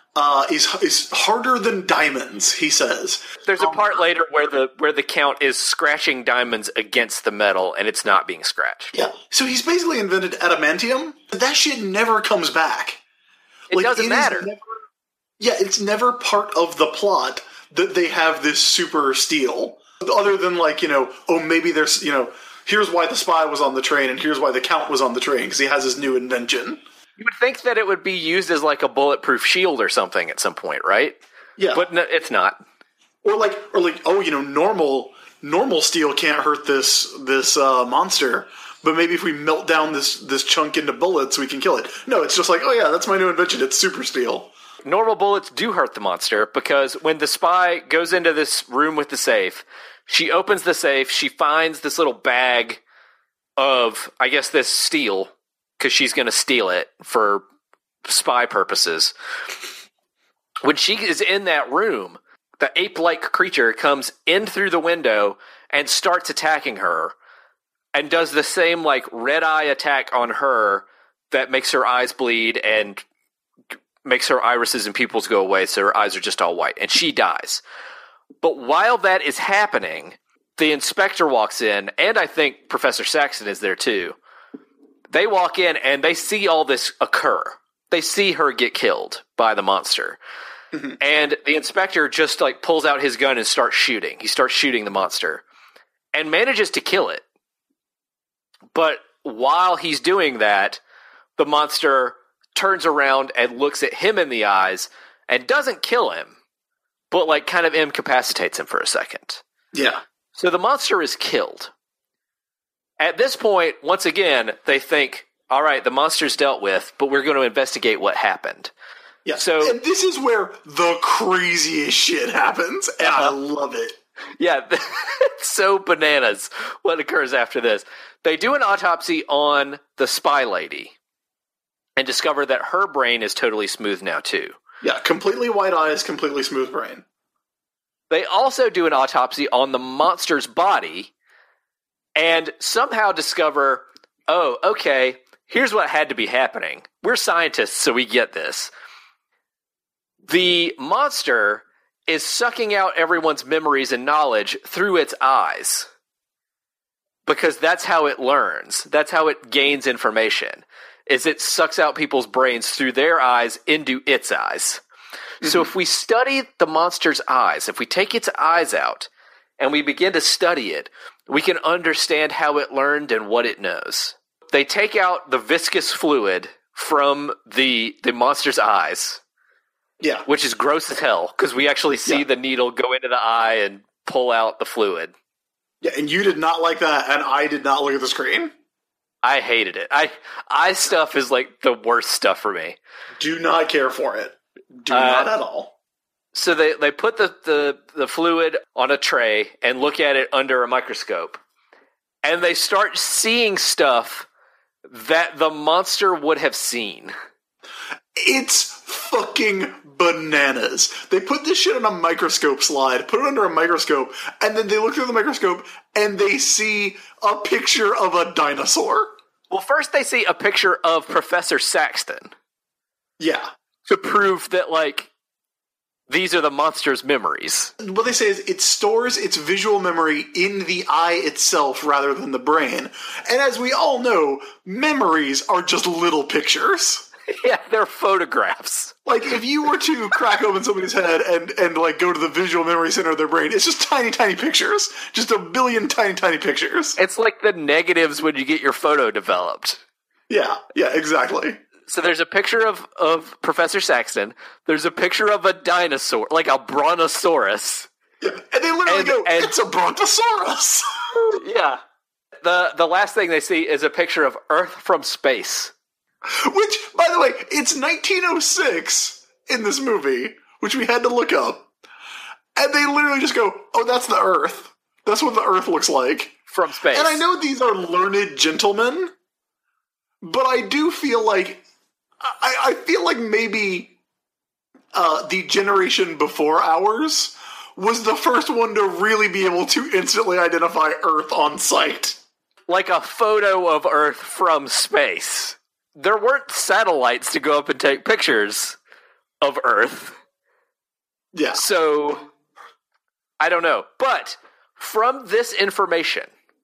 is harder than diamonds, he says. There's a part later where the Count is scratching diamonds against the metal, and it's not being scratched. Yeah. So he's basically invented adamantium. That shit never comes back. It doesn't matter. It's never part of the plot that they have this super steel. Other than maybe there's, here's why the spy was on the train and here's why the Count was on the train, because he has his new invention. You would think that it would be used as a bulletproof shield or something at some point, right? Yeah. But no, it's not. Or normal steel can't hurt this monster, but maybe if we melt down this chunk into bullets, we can kill it. No, it's just that's my new invention. It's super steel. Normal bullets do hurt the monster because when the spy goes into this room with the safe, she opens the safe, she finds this little bag of, I guess, this steel, because she's going to steal it for spy purposes. When she is in that room, the ape-like creature comes in through the window and starts attacking her, and does the same red-eye attack on her that makes her eyes bleed and makes her irises and pupils go away, so her eyes are just all white, and she dies. But while that is happening, the inspector walks in, and I think Professor Saxton is there too. They walk in, and they see all this occur. They see her get killed by the monster. Mm-hmm. And the inspector just pulls out his gun and starts shooting. He starts shooting the monster and manages to kill it. But while he's doing that, the monster turns around and looks at him in the eyes and doesn't kill him, but like kind of incapacitates him for a second. Yeah. So the monster is killed. At this point, once again, they think, all right, the monster's dealt with, but we're going to investigate what happened. Yeah. So, and this is where the craziest shit happens, and I love it. yeah, it's so bananas what occurs after this. They do an autopsy on the spy lady and discover that her brain is totally smooth now, too. Yeah, completely white eyes, completely smooth brain. They also do an autopsy on the monster's body and somehow discover, oh, okay, here's what had to be happening. We're scientists, so we get this. The monster is sucking out everyone's memories and knowledge through its eyes. Because that's how it learns. That's how it gains information. Is it sucks out people's brains through their eyes into its eyes. Mm-hmm. So if we study the monster's eyes, if we take its eyes out and we begin to study it, we can understand how it learned and what it knows. They take out the viscous fluid from the monster's eyes. Yeah. Which is gross as hell, because we actually see the needle go into the eye and pull out the fluid. Yeah, and you did not like that, and I did not look at the screen. I hated it. Eye stuff is like the worst stuff for me. Do not care for it. Do not at all. So they put the fluid on a tray and look at it under a microscope. And they start seeing stuff that the monster would have seen. It's fucking bananas. They put this shit on a microscope slide, put it under a microscope, and then they look through the microscope and they see a picture of a dinosaur. Well, first they see a picture of Professor Saxton. Yeah. To prove that, like, these are the monster's memories. What they say is it stores its visual memory in the eye itself rather than the brain. And as we all know, memories are just little pictures. Yeah, they're photographs. Like, if you were to crack open somebody's head and like, go to the visual memory center of their brain, it's just tiny, tiny pictures. Just a billion tiny, tiny pictures. It's like the negatives when you get your photo developed. Yeah, exactly. So there's a picture of Professor Saxton. There's a picture of a dinosaur, like a brontosaurus. Yeah, and they literally go, it's a brontosaurus! Yeah. The last thing they see is a picture of Earth from space. Which, by the way, it's 1906 in this movie, which we had to look up. And they literally just go, oh, that's the Earth. That's what the Earth looks like. From space. And I know these are learned gentlemen, but I do feel like, I feel like maybe the generation before ours was the first one to really be able to instantly identify Earth on sight. Like a photo of Earth from space. There weren't satellites to go up and take pictures of Earth. Yeah. So, I don't know. But, from this information,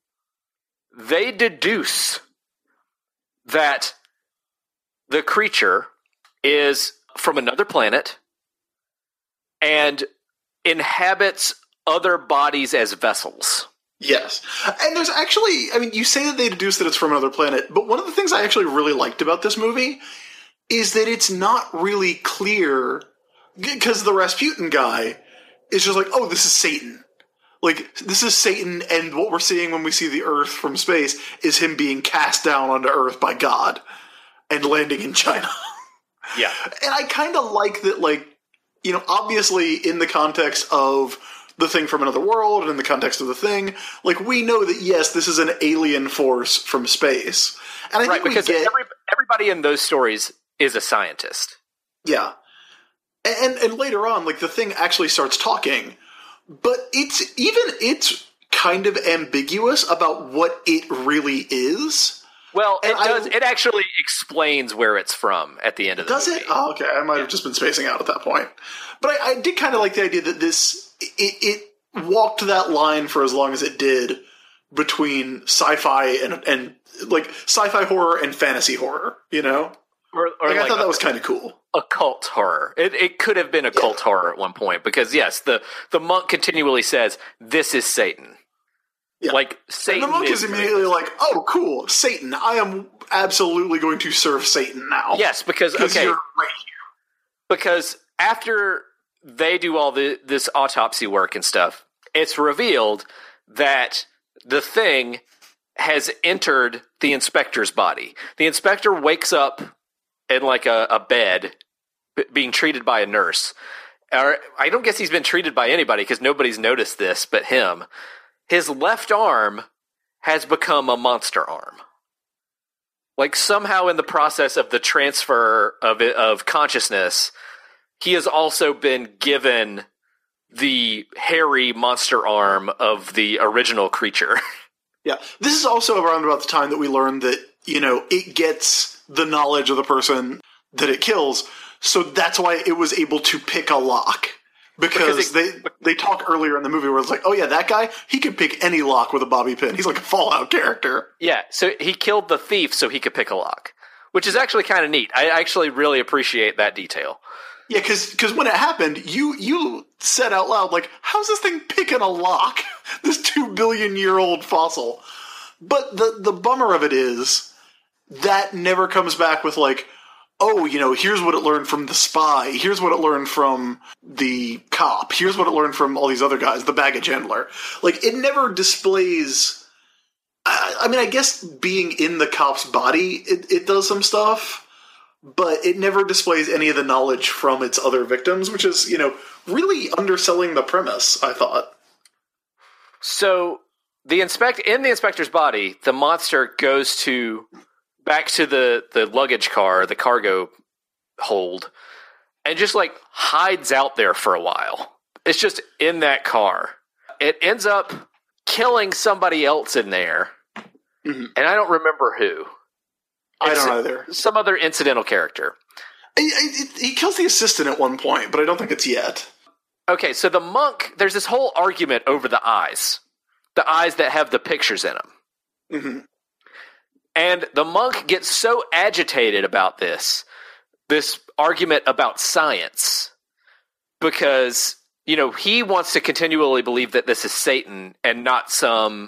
they deduce that the creature is from another planet and inhabits other bodies as vessels. Yes. And there's actually, I mean, you say that they deduce that it's from another planet, but one of the things I actually really liked about this movie is that it's not really clear, because the Rasputin guy is just like, oh, this is Satan. Like, this is Satan, and what we're seeing when we see the Earth from space is him being cast down onto Earth by God and landing in China. Yeah. And I kind of like that, like, you know, obviously in the context of the Thing from Another World and in the context of the Thing, like, we know that, yes, this is an alien force from space. And I think because we get... everybody in those stories is a scientist. Yeah. And later on, like, the Thing actually starts talking, but it's kind of ambiguous about what it really is. Well, it actually explains where it's from at the end of the movie. Does it? Oh, okay. I might have just been spacing out at that point. But I did kind of like the idea that it walked that line for as long as it did between sci-fi and like sci-fi horror and fantasy horror, you know? Or like, I thought that was kind of cool. Occult horror. It could have been occult horror at one point, because yes, the monk continually says, this is Satan. Yeah. Like, Satan. And the monk is immediately like, oh, cool, Satan. I am absolutely going to serve Satan now. Yes, because you're right here. Because after they do all this autopsy work and stuff, it's revealed that the thing has entered the inspector's body. The inspector wakes up in like a bed being treated by a nurse. I don't guess he's been treated by anybody because nobody's noticed this but him. His left arm has become a monster arm. Like somehow in the process of the transfer of consciousness, he has also been given the hairy monster arm of the original creature. Yeah. This is also around about the time that we learned that, it gets the knowledge of the person that it kills, so that's why it was able to pick a lock. Because they talk earlier in the movie where it's like, oh yeah, that guy, he could pick any lock with a bobby pin. He's like a Fallout character. Yeah, so he killed the thief so he could pick a lock, which is actually kind of neat. I actually really appreciate that detail. Yeah, because when it happened, you said out loud, like, how's this thing picking a lock? This 2 billion year old fossil. But the bummer of it is that never comes back with like, oh, here's what it learned from the spy. Here's what it learned from the cop. Here's what it learned from all these other guys, the baggage handler. Like, it never displays... I mean, I guess being in the cop's body, it does some stuff, but it never displays any of the knowledge from its other victims, which is, really underselling the premise, I thought. So, in the inspector's body, the monster goes back to the luggage car, the cargo hold, and just like hides out there for a while. It's just in that car. It ends up killing somebody else in there, and I don't remember who. I don't either. Some other incidental character. He kills the assistant at one point, but I don't think it's yet. Okay, so the monk, there's this whole argument over the eyes that have the pictures in them. Mm-hmm. And the monk gets so agitated about this argument about science, because, he wants to continually believe that this is Satan and not some,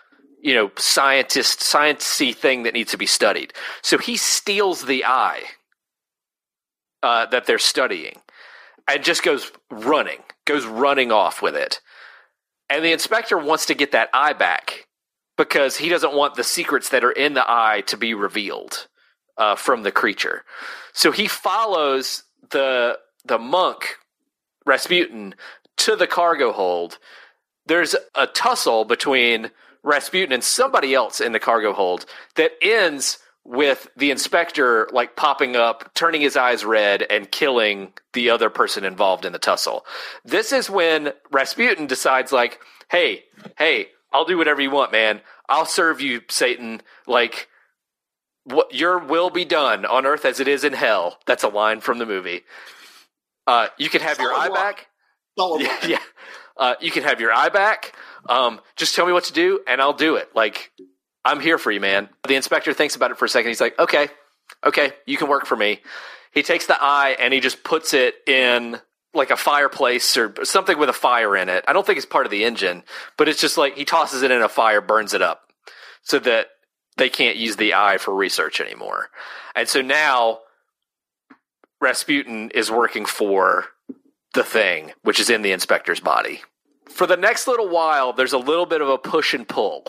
sciencey thing that needs to be studied. So he steals the eye that they're studying and just goes running off with it. And the inspector wants to get that eye back, because he doesn't want the secrets that are in the eye to be revealed from the creature. So he follows the monk, Rasputin, to the cargo hold. There's a tussle between Rasputin and somebody else in the cargo hold that ends with the inspector like popping up, turning his eyes red, and killing the other person involved in the tussle. This is when Rasputin decides like, hey, I'll do whatever you want, man. I'll serve you, Satan. Like, your will be done on earth as it is in hell. That's a line from the movie. You can have your eye back. Yeah. You can have your eye back. Just tell me what to do, and I'll do it. Like, I'm here for you, man. The inspector thinks about it for a second. He's like, okay, you can work for me. He takes the eye, and he just puts it in like a fireplace or something with a fire in it. I don't think it's part of the engine, but it's just like he tosses it in a fire, burns it up so that they can't use the eye for research anymore. And so now Rasputin is working for the thing, which is in the inspector's body. For the next little while, there's a little bit of a push and pull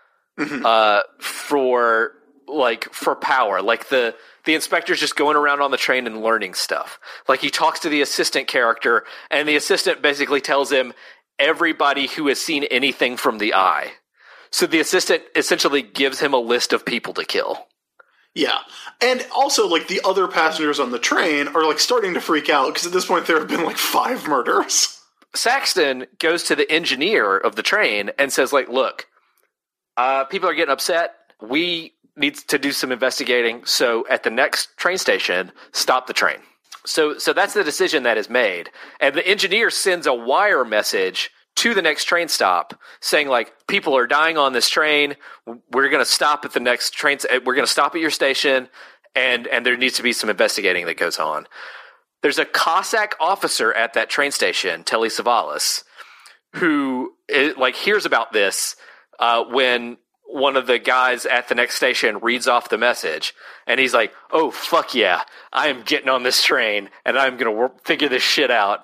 for power. Like the inspector's just going around on the train and learning stuff. Like he talks to the assistant character, and the assistant basically tells him everybody who has seen anything from the eye. So the assistant essentially gives him a list of people to kill. Yeah. And also, like, the other passengers on the train are, like, starting to freak out, because at this point there have been, like, 5 murders. Saxton goes to the engineer of the train and says, like, look, people are getting upset. We need to do some investigating. So at the next train station, stop the train. So that's the decision that is made. And the engineer sends a wire message to the next train stop saying, like, people are dying on this train. We're going to stop at the next train. We're going to stop at your station. And there needs to be some investigating that goes on. There's a Cossack officer at that train station, Telly Savalas, who hears about this when one of the guys at the next station reads off the message, and he's like, oh, fuck yeah, I am getting on this train, and I'm going to figure this shit out.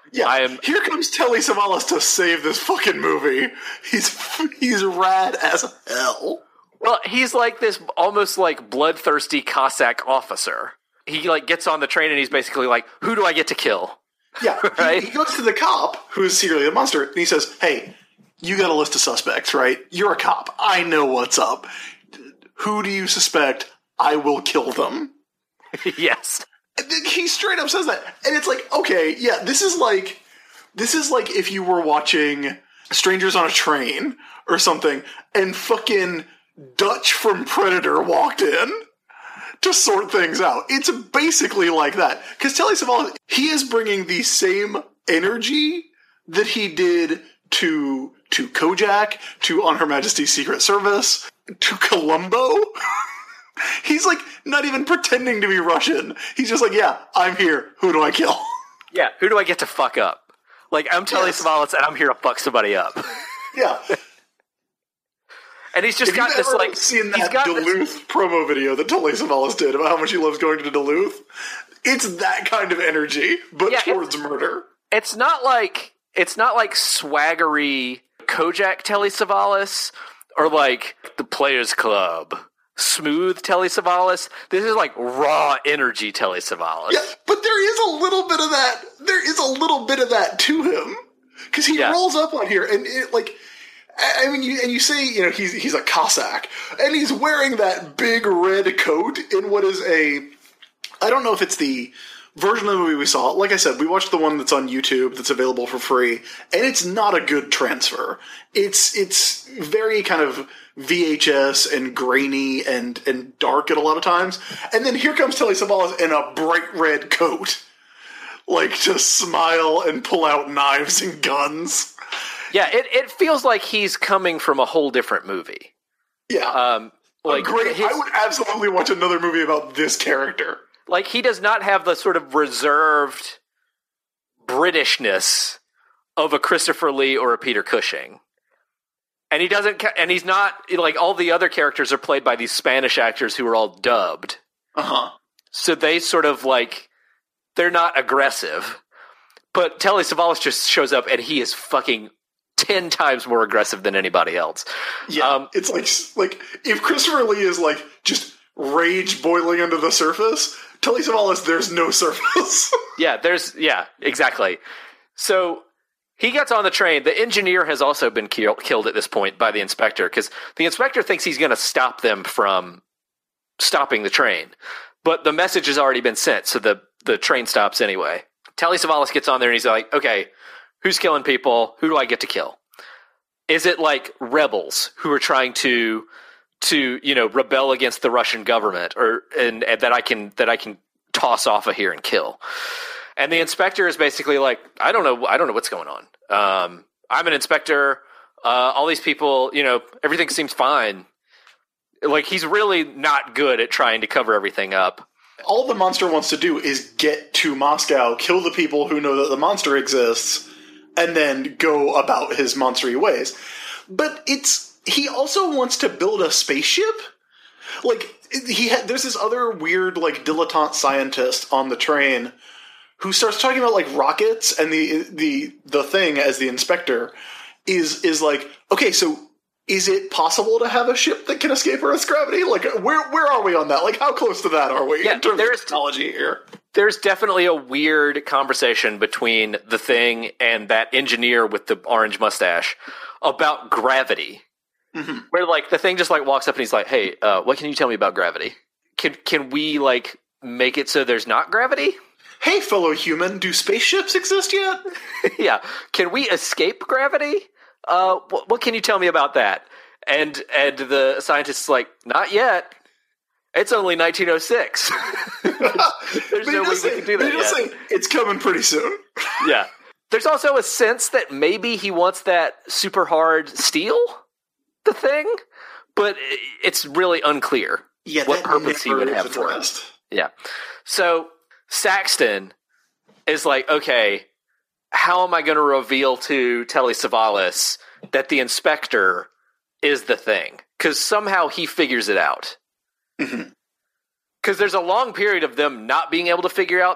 Yeah, here comes Telly Savalas to save this fucking movie. He's rad as hell. Well, he's like this almost like bloodthirsty Cossack officer. He like gets on the train and he's basically like, who do I get to kill? Yeah, right? He goes to the cop, who is secretly a monster, and he says, hey, you got a list of suspects, right? You're a cop. I know what's up. Who do you suspect? I will kill them. Yes. He straight up says that. And it's like, okay, yeah, this is like if you were watching Strangers on a Train or something, and fucking Dutch from Predator walked in to sort things out. It's basically like that. Because Telly Savalas, he is bringing the same energy that he did to Kojak, to On Her Majesty's Secret Service, to Columbo. He's like not even pretending to be Russian. He's just like, yeah, I'm here. Who do I kill? Yeah, who do I get to fuck up? Like, I'm Telly Savalas and I'm here to fuck somebody up. Yeah. And he's just got this, like... seen that Duluth promo video that Telly Savalas did about how much he loves going to Duluth? It's that kind of energy, but towards murder. It's not like swaggery Kojak Telly Savalas or like the Players Club smooth Telly Savalas. This is like raw energy Telly Savalas. Yeah, but there is a little bit of that. There is a little bit of that to him because he rolls up on here and it like. I mean, you say, you know, he's a Cossack, and he's wearing that big red coat in what is I don't know if it's the version of the movie we saw. Like I said, we watched the one that's on YouTube that's available for free, and it's not a good transfer. It's very kind of VHS and grainy and dark at a lot of times. And then here comes Telly Savalas in a bright red coat, like to smile and pull out knives and guns. Yeah, it feels like he's coming from a whole different movie. Yeah. Like great. I would absolutely watch another movie about this character. Like, he does not have the sort of reserved Britishness of a Christopher Lee or a Peter Cushing. And he doesn't, and he's not, like, all the other characters are played by these Spanish actors who are all dubbed. Uh-huh. So they sort of, like, they're not aggressive. But Telly Savalas just shows up and he is fucking 10 times more aggressive than anybody else. Yeah, it's like if Christopher Lee is like just rage boiling under the surface, Telly Savalas, there's no surface. Yeah, exactly. So he gets on the train. The engineer has also been killed at this point by the inspector because the inspector thinks he's going to stop them from stopping the train. But the message has already been sent, so the train stops anyway. Telly Savalas gets on there and he's like, okay, who's killing people? Who do I get to kill? Is it like rebels who are trying to rebel against the Russian government, and that I can toss off of here and kill? And the inspector is basically like, I don't know what's going on. I'm an inspector. All these people, everything seems fine. Like, he's really not good at trying to cover everything up. All the monster wants to do is get to Moscow, kill the people who know that the monster exists, and then go about his monstery ways. But he also wants to build a spaceship. Like, there's this other weird, like, dilettante scientist on the train who starts talking about, like, rockets, and the thing, as the inspector, is like, okay, so is it possible to have a ship that can escape Earth's gravity? Like, where are we on that? Like, how close to that are we in terms of technology here? There's definitely a weird conversation between the Thing and that engineer with the orange mustache about gravity. Mm-hmm. Where, like, the Thing just, like, walks up and he's like, hey, what can you tell me about gravity? Can we, like, make it so there's not gravity? Hey, fellow human, do spaceships exist yet? Yeah. Can we escape gravity? What can you tell me about that? And the scientist's like, not yet. It's only 1906. There's no way we can do that yet. Saying, it's coming pretty soon. Yeah. There's also a sense that maybe he wants that super hard steel, the Thing, but it's really unclear what purpose he would have for it. Yeah. So Saxton is like, okay, how am I going to reveal to Telly Savalas that the inspector is the Thing? Because somehow he figures it out. Because there's a long period of them not being able to figure out that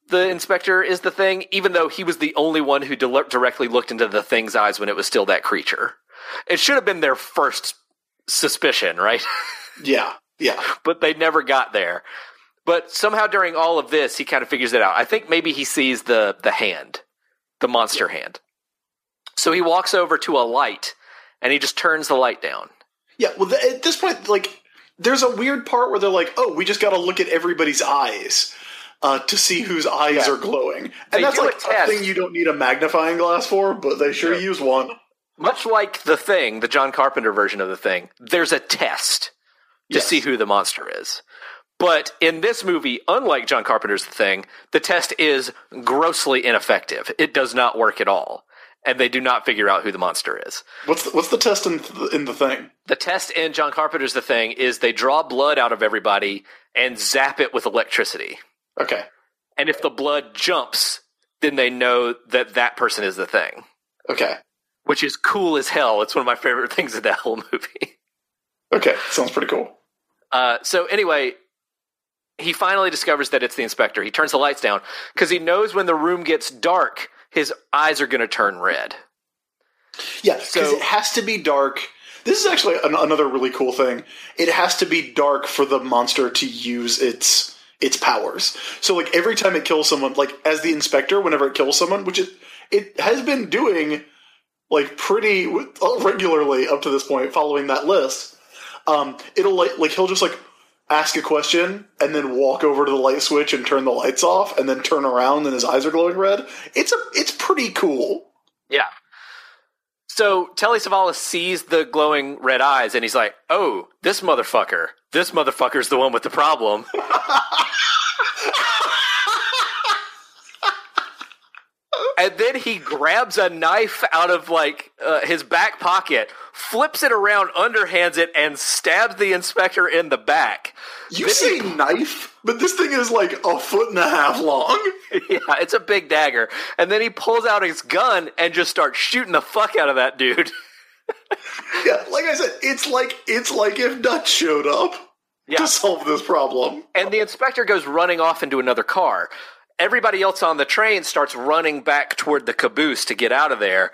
the inspector is the Thing, even though he was the only one who directly looked into the Thing's eyes when it was still that creature. It should have been their first suspicion, right? Yeah. But they never got there. But somehow during all of this, he kind of figures it out. I think maybe he sees the hand, the monster hand. So he walks over to a light, and he just turns the light down. Yeah, well, at this point, like, there's a weird part where they're like, oh, we just got to look at everybody's eyes to see whose eyes are glowing. And that's like a thing you don't need a magnifying glass for, but they sure use one. Much like The Thing, the John Carpenter version of The Thing, there's a test to see who the monster is. But in this movie, unlike John Carpenter's The Thing, the test is grossly ineffective. It does not work at all. And they do not figure out who the monster is. What's the test in The Thing? The test in John Carpenter's The Thing is they draw blood out of everybody and zap it with electricity. Okay. And if the blood jumps, then they know that that person is the Thing. Okay. Which is cool as hell. It's one of my favorite things in that whole movie. Okay, sounds pretty cool. So anyway, he finally discovers that it's the inspector. He turns the lights down because he knows when the room gets dark, his eyes are going to turn red. Yeah, because it has to be dark. This is actually another really cool thing. It has to be dark for the monster to use its powers. So, like, every time it kills someone, like, as the inspector, whenever it kills someone, which it has been doing, like, pretty regularly up to this point, following that list, it'll, like, he'll just, like, ask a question and then walk over to the light switch and turn the lights off and then turn around and his eyes are glowing red. It's pretty cool. Yeah. So Telly Savalas sees the glowing red eyes and he's like, oh, this motherfucker's the one with the problem. And then he grabs a knife out of, like, his back pocket, flips it around, underhands it, and stabs the inspector in the back. You say knife, but this thing is, like, 1.5 feet long. Yeah, it's a big dagger. And then he pulls out his gun and just starts shooting the fuck out of that dude. Yeah, like I said, it's like if Dutch showed up to solve this problem. And the inspector goes running off into another car. Everybody else on the train starts running back toward the caboose to get out of there.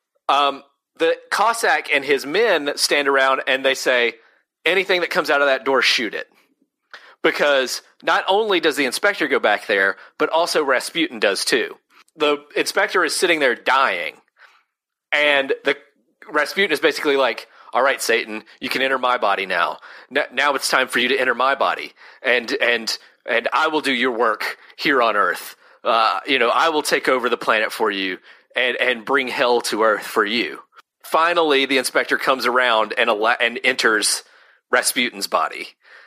The Cossack and his men stand around and they say, anything that comes out of that door, shoot it. Because not only does the inspector go back there, but also Rasputin does too. The inspector is sitting there dying. And the Rasputin is basically like, all right, Satan, you can enter my body now. Now it's time for you to enter my body. And I will do your work here on Earth. I will take over the planet for you and bring hell to Earth for you. Finally, the inspector comes around and enters Rasputin's body.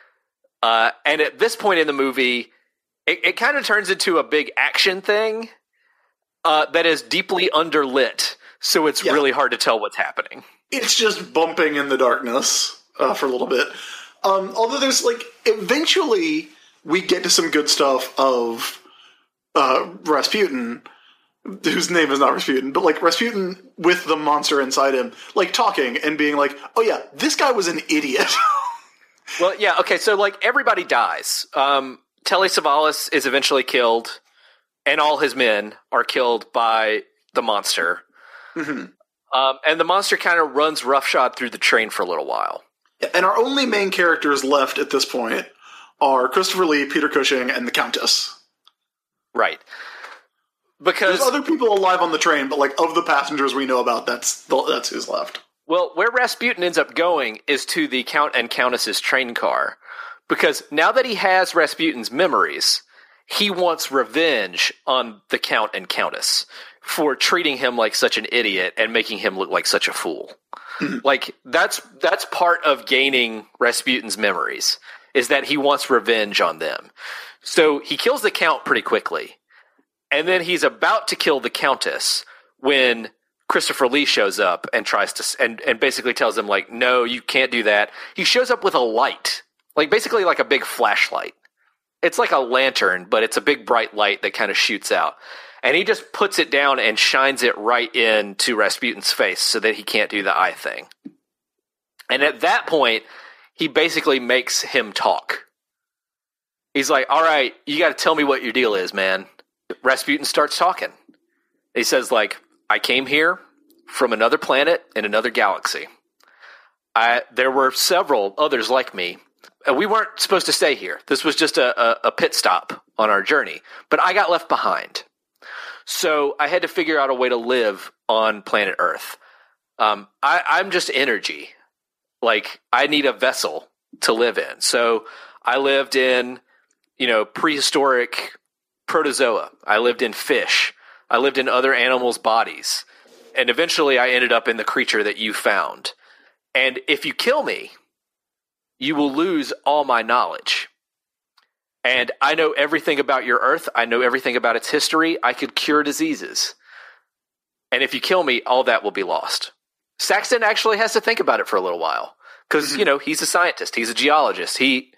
And at this point in the movie, it kind of turns into a big action thing that is deeply underlit. So it's really hard to tell what's happening. It's just bumping in the darkness for a little bit. Although there's, like, eventually we get to some good stuff of Rasputin, whose name is not Rasputin, but, like, Rasputin with the monster inside him, like, talking and being like, oh yeah, this guy was an idiot. Well, yeah, okay, so, like, everybody dies. Telly Savalas is eventually killed, and all his men are killed by the monster. Mm-hmm. And the monster kind of runs roughshod through the train for a little while. And our only main characters left at this point are Christopher Lee, Peter Cushing, and the Countess. Right. Because there's other people alive on the train, but, like, of the passengers we know about, that's who's left. Well, where Rasputin ends up going is to the Count and Countess's train car. Because now that he has Rasputin's memories, he wants revenge on the Count and Countess for treating him like such an idiot and making him look like such a fool. Like, that's part of gaining Rasputin's memories, is that he wants revenge on them. So he kills the Count pretty quickly. And then he's about to kill the Countess when Christopher Lee shows up and tries to and basically tells him, like, no, you can't do that. He shows up with a light, like, basically like a big flashlight. It's like a lantern, but it's a big bright light that kind of shoots out. And he just puts it down and shines it right into Rasputin's face so that he can't do the eye thing. And at that point, he basically makes him talk. He's like, all right, you got to tell me what your deal is, man. Rasputin starts talking. He says, like, I came here from another planet in another galaxy. There were several others like me. We weren't supposed to stay here. This was just a pit stop on our journey. But I got left behind. So I had to figure out a way to live on planet Earth. I'm just energy. Like, I need a vessel to live in. So I lived in, prehistoric protozoa. I lived in fish. I lived in other animals' bodies. And eventually I ended up in the creature that you found. And if you kill me, you will lose all my knowledge. And I know everything about your Earth. I know everything about its history. I could cure diseases. And if you kill me, all that will be lost. Saxton actually has to think about it for a little while. Because, he's a scientist. He's a geologist. He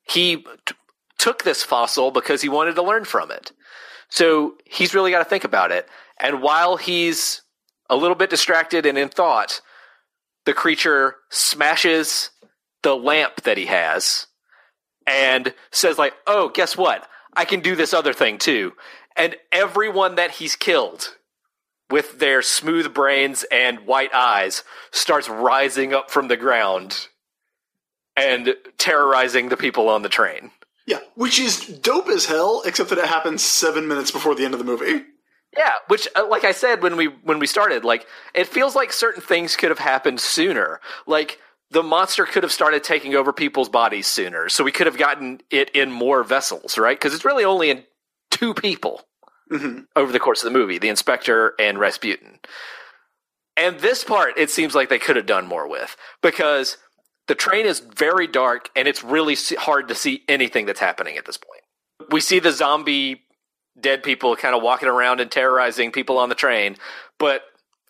took this fossil because he wanted to learn from it. So he's really got to think about it. And while he's a little bit distracted and in thought, the creature smashes the lamp that he has and says, like, oh, guess what? I can do this other thing too. And everyone that he's killed with their smooth brains and white eyes starts rising up from the ground and terrorizing the people on the train. Yeah, which is dope as hell, except that it happens 7 minutes before the end of the movie. Yeah, which, like I said when we started, like, it feels like certain things could have happened sooner. Like, the monster could have started taking over people's bodies sooner, so we could have gotten it in more vessels, right? Because it's really only in 2 people over the course of the movie, the Inspector and Rasputin. And this part, it seems like they could have done more with, because the train is very dark, and it's really hard to see anything that's happening at this point. We see the zombie dead people kind of walking around and terrorizing people on the train, but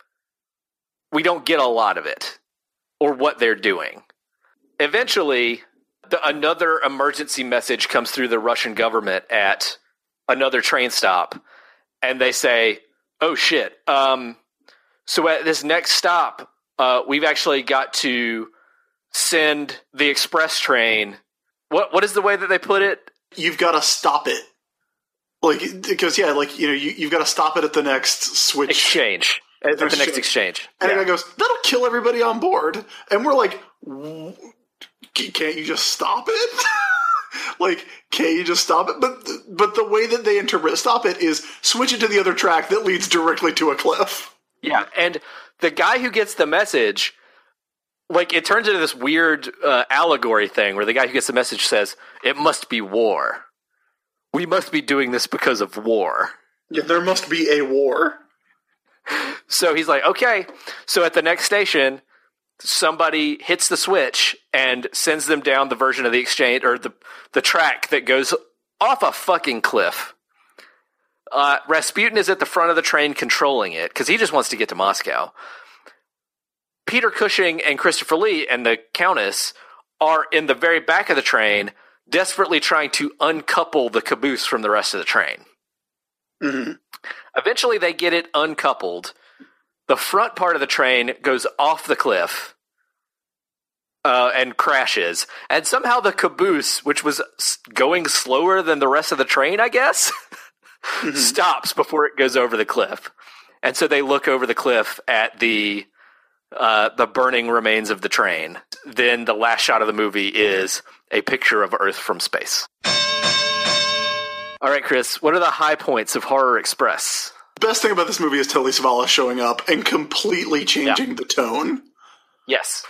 we don't get a lot of it or what they're doing. Eventually, another emergency message comes through the Russian government at another train stop, and they say, oh shit, so at this next stop, we've actually got to send the express train. What is the way that they put it? You've got to stop it. Like, because, yeah, like, you've got to stop it at the next switch. Exchange. At the next exchange. And the guy goes, that'll kill everybody on board. And we're like, can't you just stop it? Like, can't you just stop it? But the way that they stop it is switch it to the other track that leads directly to a cliff. Yeah, and the guy who gets the message, like, it turns into this weird allegory thing where the guy who gets the message says, it must be war. We must be doing this because of war. Yeah, there must be a war. So he's like, okay. So at the next station, somebody hits the switch and sends them down the version of the exchange, or the track that goes off a fucking cliff. Rasputin is at the front of the train controlling it, because he just wants to get to Moscow. Peter Cushing and Christopher Lee and the Countess are in the very back of the train, desperately trying to uncouple the caboose from the rest of the train. Mm-hmm. Eventually, they get it uncoupled. The front part of the train goes off the cliff and crashes. And somehow the caboose, which was going slower than the rest of the train, I guess, stops before it goes over the cliff. And so they look over the cliff at the burning remains of the train. Then the last shot of the movie is a picture of Earth from space. All right, Chris, what are the high points of Horror Express? Best thing about this movie is Telly Savalas showing up and completely changing the tone. Yes.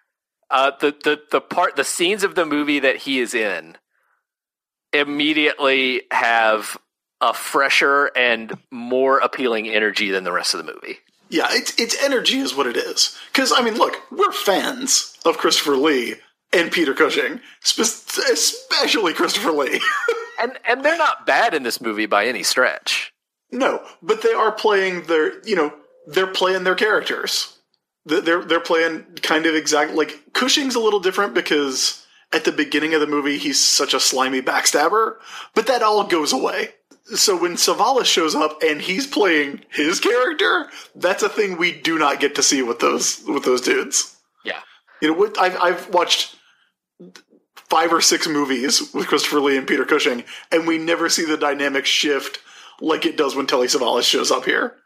The scenes of the movie that he is in immediately have a fresher and more appealing energy than the rest of the movie. Yeah, it's energy is what it is. Because, I mean, look, we're fans of Christopher Lee and Peter Cushing, especially Christopher Lee. and they're not bad in this movie by any stretch. No, but they are playing they're playing their characters. They're playing kind of exactly, like, Cushing's a little different because at the beginning of the movie he's such a slimy backstabber, but that all goes away. So when Savalas shows up and he's playing his character, that's a thing we do not get to see with those dudes. Yeah. I've watched 5 or 6 movies with Christopher Lee and Peter Cushing, and we never see the dynamic shift like it does when Telly Savalas shows up here.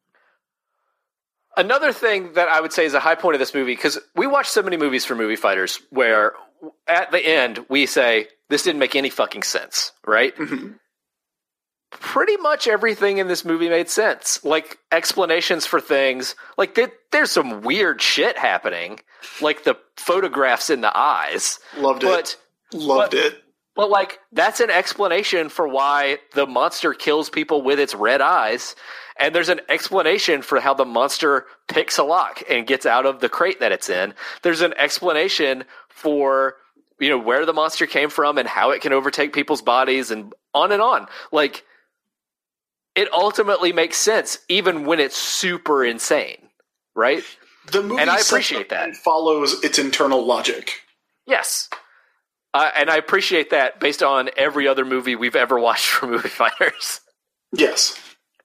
Another thing that I would say is a high point of this movie, because we watch so many movies for movie fighters where at the end we say, this didn't make any fucking sense, right? Mm-hmm. Pretty much everything in this movie made sense. Like, explanations for things. Like, there's some weird shit happening. Like, the photographs in the eyes. Loved it. But, like, that's an explanation for why the monster kills people with its red eyes. And there's an explanation for how the monster picks a lock and gets out of the crate that it's in. There's an explanation for, you know, where the monster came from and how it can overtake people's bodies and on and on. Like, it ultimately makes sense, even when it's super insane, right? The movie, and I appreciate that, follows its internal logic. Yes, and I appreciate that based on every other movie we've ever watched for movie fighters. Yes.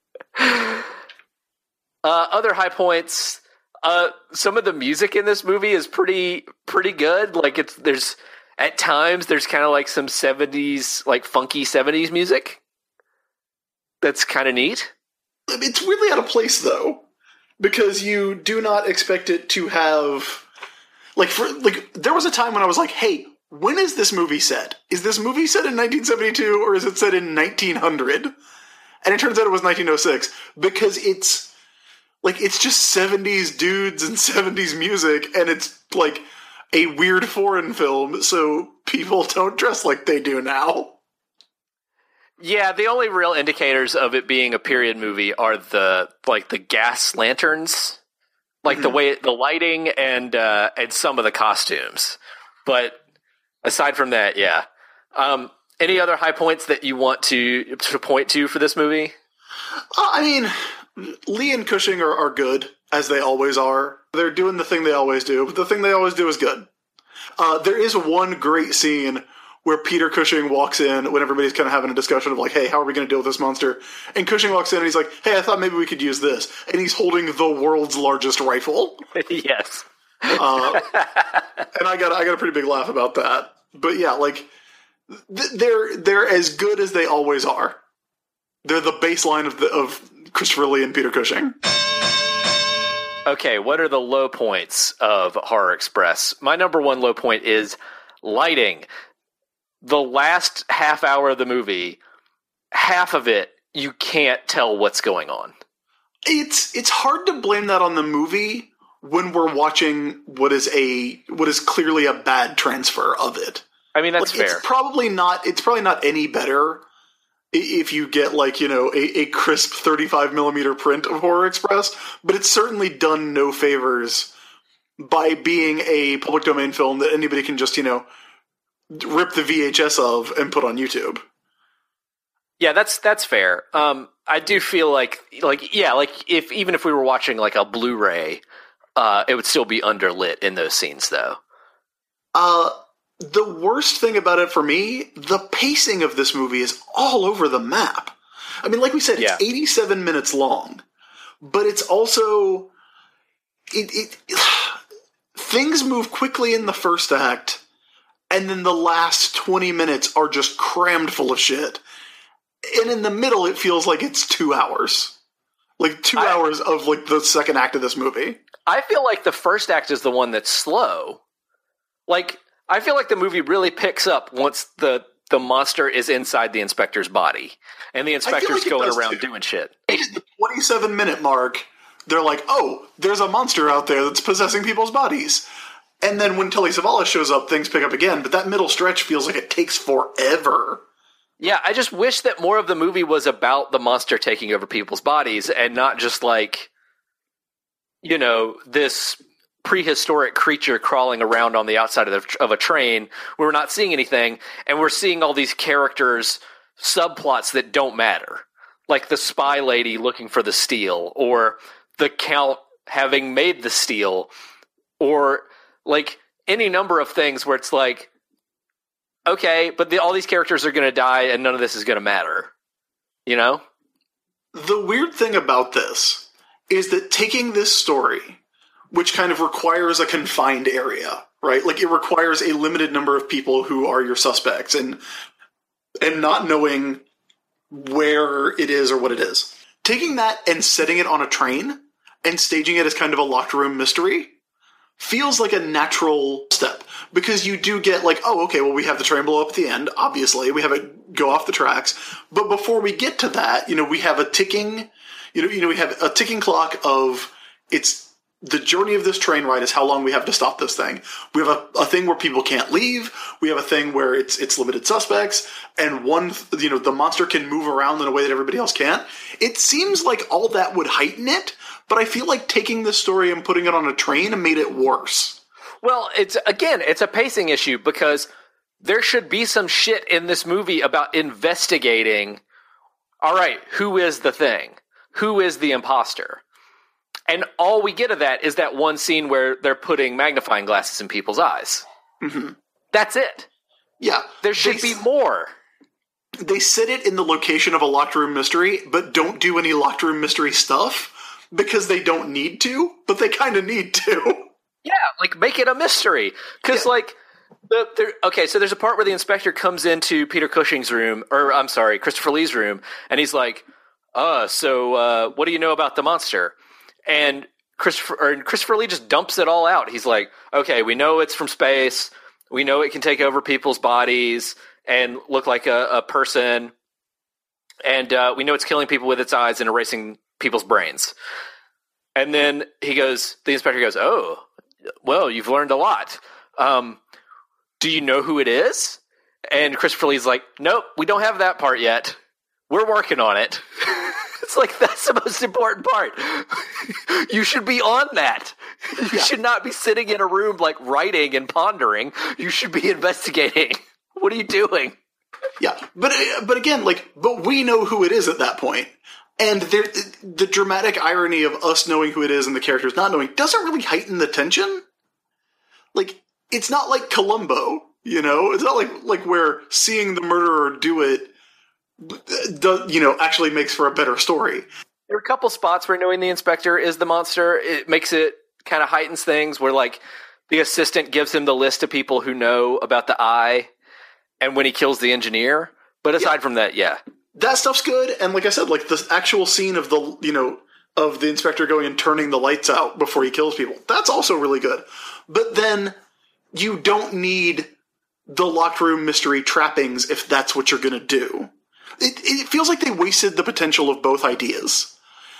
Other high points. Some of the music in this movie is pretty good. Like, there's at times there's kind of like some 70s, like funky 70s music. That's kind of neat. It's weirdly out of place, though, because you do not expect it to have... there was a time when I was like, hey, when is this movie set? Is this movie set in 1972, or is it set in 1900? And it turns out it was 1906, because it's just 70s dudes and 70s music, and it's, like, a weird foreign film, so people don't dress like they do now. Yeah, the only real indicators of it being a period movie are the gas lanterns, like the way the lighting and some of the costumes. But aside from that, yeah. Any other high points that you want to point to for this movie? I mean, Lee and Cushing are good, as they always are. They're doing the thing they always do, but the thing they always do is good. There is one great scene where Peter Cushing walks in when everybody's kind of having a discussion of like, hey, how are we going to deal with this monster? And Cushing walks in and he's like, hey, I thought maybe we could use this. And he's holding the world's largest rifle. Yes. And I got a pretty big laugh about that. But yeah, like, they're as good as they always are. They're the baseline of Christopher Lee and Peter Cushing. Okay, what are the low points of Horror Express? My number one low point is lighting. The last half hour of the movie, half of it, you can't tell what's going on. It's hard to blame that on the movie when we're watching what is clearly a bad transfer of it. I mean, that's fair. It's probably not any better if you get, like, you know, a crisp 35 millimeter print of Horror Express, but it's certainly done no favors by being a public domain film that anybody can just, you know, rip the VHS of and put on YouTube. Yeah, that's fair. I do feel like even if we were watching like a Blu-ray, it would still be underlit in those scenes, though. The worst thing about it for me, the pacing of this movie is all over the map. I mean, like we said, it's 87 minutes long, but it's also things move quickly in the first act. And then the last 20 minutes are just crammed full of shit. And in the middle, it feels like it's 2 hours. Like 2 hours of, like, the second act of this movie. I feel like the first act is the one that's slow. Like, I feel like the movie really picks up once the monster is inside the inspector's body. And the inspector's going around doing shit. At the 27-minute mark, they're like, oh, there's a monster out there that's possessing people's bodies. And then when Telly Savalas shows up, things pick up again, but that middle stretch feels like it takes forever. Yeah, I just wish that more of the movie was about the monster taking over people's bodies and not just like, you know, this prehistoric creature crawling around on the outside of a train where we're not seeing anything, and we're seeing all these characters, subplots that don't matter. Like the spy lady looking for the steel, or the Count having made the steel, or like any number of things where it's like, okay, but all these characters are going to die and none of this is going to matter. You know? The weird thing about this is that taking this story, which kind of requires a confined area, right? Like, it requires a limited number of people who are your suspects, and not knowing where it is or what it is. Taking that and setting it on a train and staging it as kind of a locked room mystery feels like a natural step, because you do get like, oh, okay, well, we have the train blow up at the end, obviously, we have it go off the tracks, but before we get to that, we have a ticking, we have a ticking clock of, it's the journey of this train ride is how long we have to stop this thing. We have a thing where people can't leave. We have a thing where it's limited suspects, and the monster can move around in a way that everybody else can't. It seems like all that would heighten it, but I feel like taking this story and putting it on a train made it worse. Well, it's a pacing issue, because there should be some shit in this movie about investigating, all right, who is the thing? Who is the imposter? And all we get of that is that one scene where they're putting magnifying glasses in people's eyes. Mm-hmm. That's it. Yeah. There should be more. They set it in the location of a locked room mystery, but don't do any locked room mystery stuff because they don't need to, but they kind of need to. Yeah, like, make it a mystery. Because, so there's a part where the inspector comes into Peter Cushing's room, Christopher Lee's room, and he's like, so what do you know about the monster? And Christopher Lee just dumps it all out. He's like, okay, we know it's from space. We know it can take over people's bodies and look like a person. And we know it's killing people with its eyes and erasing people's brains. And then the inspector goes, oh, well, you've learned a lot. Do you know who it is? And Christopher Lee's like, nope, we don't have that part yet. We're working on it. It's like, that's the most important part. You should be on that. You should not be sitting in a room, like, writing and pondering. You should be investigating. What are you doing? Yeah, but again, but we know who it is at that point. And the dramatic irony of us knowing who it is and the characters not knowing doesn't really heighten the tension. Like, it's not like Columbo, It's not like where seeing the murderer do it actually makes for a better story. There are a couple spots where knowing the inspector is the monster, it makes it kind of heightens things, where like the assistant gives him the list of people who know about the eye, and when he kills the engineer. But aside from that, that stuff's good. And like I said, like the actual scene of of the inspector going and turning the lights out before he kills people, that's also really good. But then you don't need the locked room mystery trappings if that's what you're going to do. It feels like they wasted the potential of both ideas.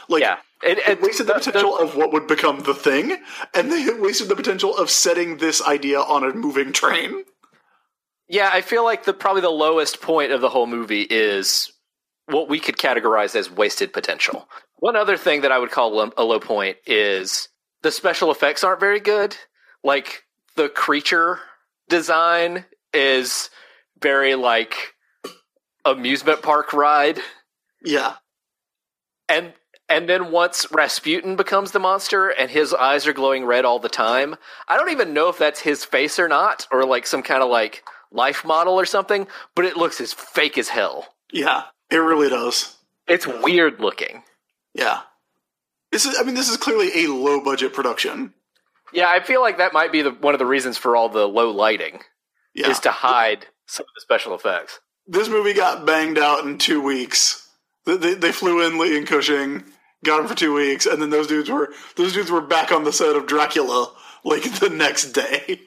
It wasted the potential of what would become the thing, and they wasted the potential of setting this idea on a moving train. Yeah, I feel like probably the lowest point of the whole movie is what we could categorize as wasted potential. One other thing that I would call a low point is the special effects aren't very good. Like, the creature design is very, like, amusement park ride. Yeah. And then once Rasputin becomes the monster and his eyes are glowing red all the time, I don't even know if that's his face or not, or like some kind of like life model or something, but it looks as fake as hell. Yeah, it really does. It's weird looking. Yeah. This is clearly a low budget production. Yeah, I feel like that might be one of the reasons for all the low lighting, is to hide some of the special effects. This movie got banged out in 2 weeks. They flew in Lee and Cushing, got him for 2 weeks, and then those dudes were back on the set of Dracula like the next day.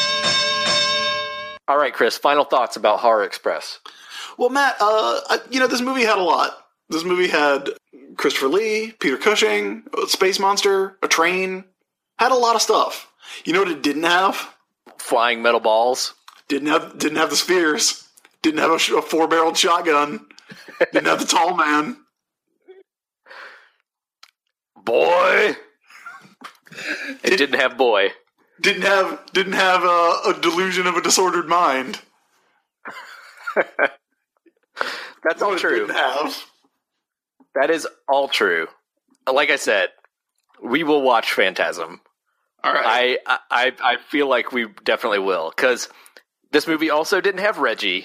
All right, Chris, final thoughts about Horror Express. Well, Matt, this movie had a lot. This movie had Christopher Lee, Peter Cushing, a space monster, a train. Had a lot of stuff. You know what it didn't have? Flying metal balls. Didn't have the spheres. Didn't have a 4-barreled shotgun. Didn't have the tall man. Boy. It didn't have boy. Didn't have a delusion of a disordered mind. That's all true. Didn't have. That is all true. Like I said, we will watch Phantasm. All right. I feel like we definitely will, because this movie also didn't have Reggie.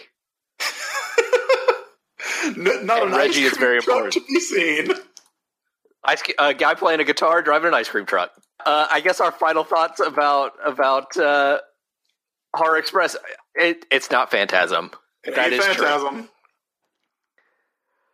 Not an Reggie is very important to be seen. A guy playing a guitar driving an ice cream truck. I guess our final thoughts about Horror Express. It's not Phantasm. That is Phantasm. true.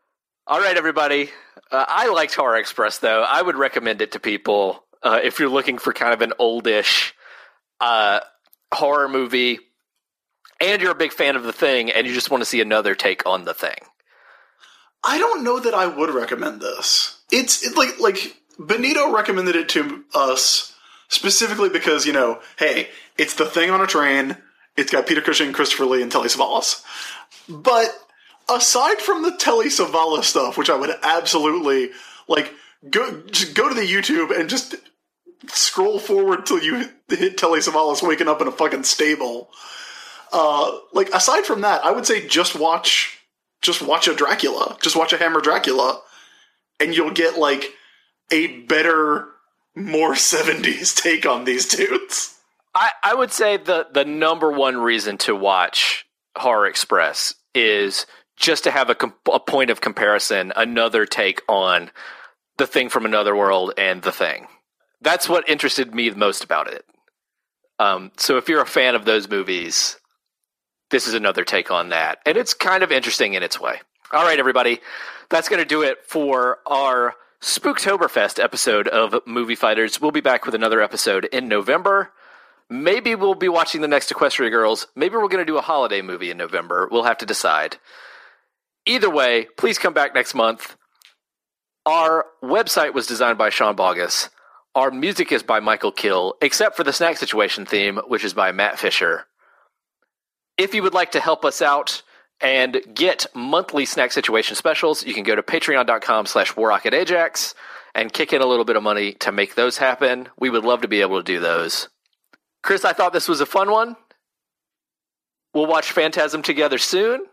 All right, everybody. I liked Horror Express, though. I would recommend it to people if you're looking for kind of an oldish horror movie and you're a big fan of The Thing and you just want to see another take on The Thing. I don't know that I would recommend this. It's like Benito recommended it to us specifically because, hey, it's The Thing on a train. It's got Peter Cushing, Christopher Lee, and Telly Savalas. But aside from the Telly Savalas stuff, which I would absolutely go to the YouTube and just scroll forward till you hit Telly Savalas waking up in a fucking stable. Aside from that, I would say just watch a Dracula. Just watch a Hammer Dracula, and you'll get a better, more 70s take on these dudes. I would say the number one reason to watch Horror Express is just to have a point of comparison, another take on The Thing from Another World and The Thing. That's what interested me the most about it. So if you're a fan of those movies, this is another take on that. And it's kind of interesting in its way. All right, everybody. That's going to do it for our Spooktoberfest episode of Movie Fighters. We'll be back with another episode in November. Maybe we'll be watching the next Equestria Girls. Maybe we're going to do a holiday movie in November. We'll have to decide. Either way, please come back next month. Our website was designed by Sean Bogus. Our music is by Michael Kill, except for the Snack Situation theme, which is by Matt Fisher. If you would like to help us out and get monthly Snack Situation specials, you can go to patreon.com/WarRocketAjax and kick in a little bit of money to make those happen. We would love to be able to do those. Chris, I thought this was a fun one. We'll watch Phantasm together soon.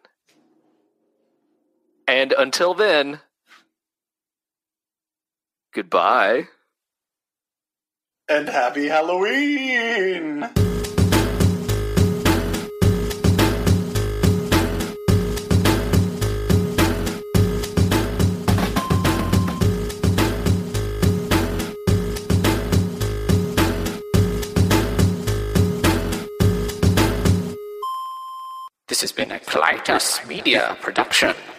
And until then, goodbye. And happy Halloween! This has been a Clytus Media production.